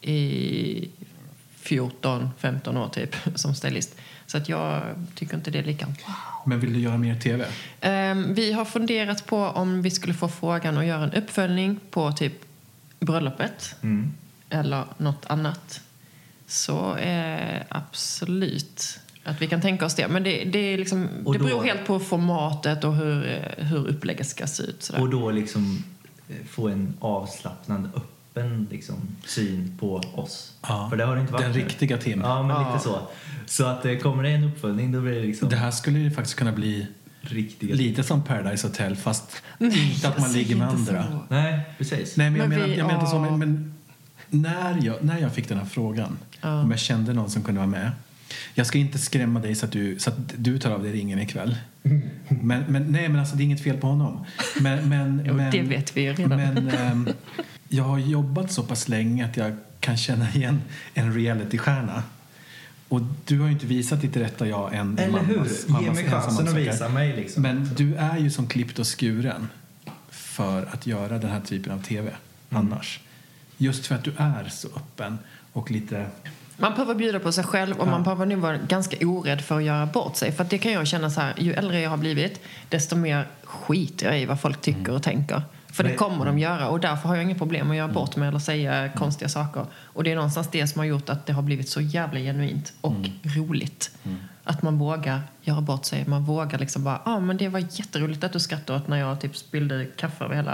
i fjorton femton år typ som stylist. Så att jag tycker inte det är lika wow. Men vill du göra mer tv? Ehm, vi har funderat på om vi skulle få frågan att göra en uppföljning på typ bröllopet Mm. eller något annat. Så eh, absolut att vi kan tänka oss det. Men det, det, är liksom, Och det då- beror helt på formatet och hur, eh, hur upplägget ska se ut. Sådär. Och då liksom eh, få en avslappnande, öppen liksom, syn på oss. Ja, För det har det inte varit den nu. riktiga Tim. Ja, men Ja. lite så. Så att det kommer det en uppföljning, då blir det liksom Det här skulle ju faktiskt kunna bli riktiga... lite som Paradise Hotel, fast inte att man jag ligger med säger inte andra. så. Nej, precis. Nej, men jag Men menar, vi- jag menar inte så, ja. men, men när, jag, när jag fick den här frågan, Ja. om jag kände någon som kunde vara med. Jag ska inte skrämma dig så att du, så att du tar av dig ringen ikväll. Men, men, nej, men alltså det är inget fel på honom. Men, men, Jo, men, det vet vi ju redan. Men ehm, jag har jobbat så pass länge att jag kan känna igen en realitystjärna. Och du har ju inte visat ditt rätta jag än. i Eller mammas- hur? Ge mammas mig chansen att ensammansökare. visa mig liksom. Men du är ju som klippt och skuren för att göra den här typen av tv annars. Just för att du är så öppen och lite... Man behöver bjuda på sig själv och Ja. man behöver nu vara ganska orädd för att göra bort sig. För att det kan jag känna så här, ju äldre jag har blivit, desto mer skiter jag i vad folk tycker och tänker. För det Men- kommer de göra och därför har jag inga problem att göra bort mig eller säga konstiga saker. Och det är någonstans det som har gjort att det har blivit så jävla genuint och roligt. Att man vågar göra bort sig. Man vågar liksom bara, ja ah, men det var jätteroligt att du skrattade åt när jag typ spillde kaffe över hela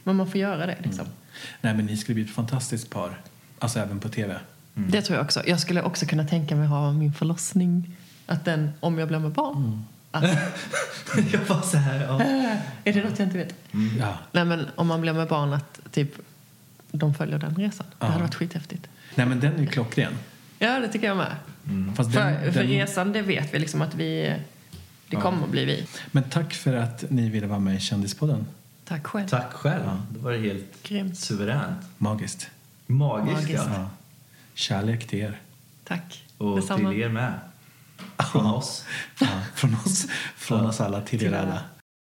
Men man får göra det liksom. Mm. Nej, men ni skulle bli ett fantastiskt par. Alltså även på tv. Mm. Det tror jag också. Jag skulle också kunna tänka mig att ha min förlossning. Att den, om jag blir med barn. Mm. Att, jag bara så här, ja. Är det något jag inte vet? Mm. Ja. Nej, men om man blir med barn att typ de följer den resan. Ja. Det hade varit skithäftigt. Nej, men den är ju klockren. Ja, det tycker jag med. Mm. Fast den, för, för den... resan, det vet vi liksom att vi... Det kommer ja. att bli vi. Men tack för att ni ville vara med i Kändispodden. Tack själv. Tack själv. Ja. Det var helt grymt. Suveränt. Magiskt. Magiskt, Magiskt. Ja. ja. Kärlek till er. Tack. Och detsamma. till er med. Från oss. Ja, från oss. Från ja. oss alla till, till er alla.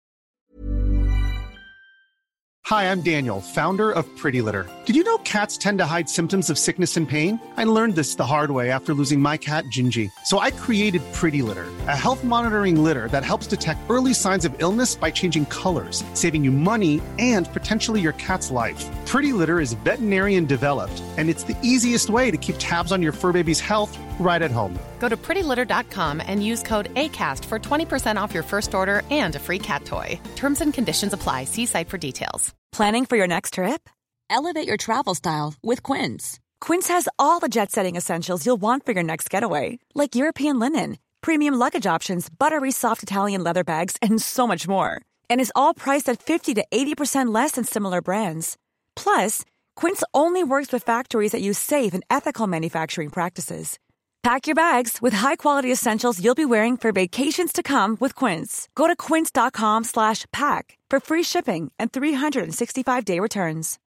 Hi, I'm Daniel, founder of Pretty Litter. Did you know cats tend to hide symptoms of sickness and pain? I learned this the hard way after losing my cat, Gingy. So I created Pretty Litter, a health monitoring litter that helps detect early signs of illness by changing colors, saving you money and potentially your cat's life. Pretty Litter is veterinarian developed, and it's the easiest way to keep tabs on your fur baby's health right at home. Go to pretty litter dot com and use code ACAST for twenty percent off your first order and a free cat toy. Terms and conditions apply. See site for details. Planning for your next trip? Elevate your travel style with Quince. Quince has all the jet-setting essentials you'll want for your next getaway, like European linen, premium luggage options, buttery soft Italian leather bags, and so much more. And is all priced at fifty to eighty percent less than similar brands. Plus, Quince only works with factories that use safe and ethical manufacturing practices. Pack your bags with high-quality essentials you'll be wearing for vacations to come with Quince. Go to quince dot com slash pack for free shipping and three sixty-five day returns.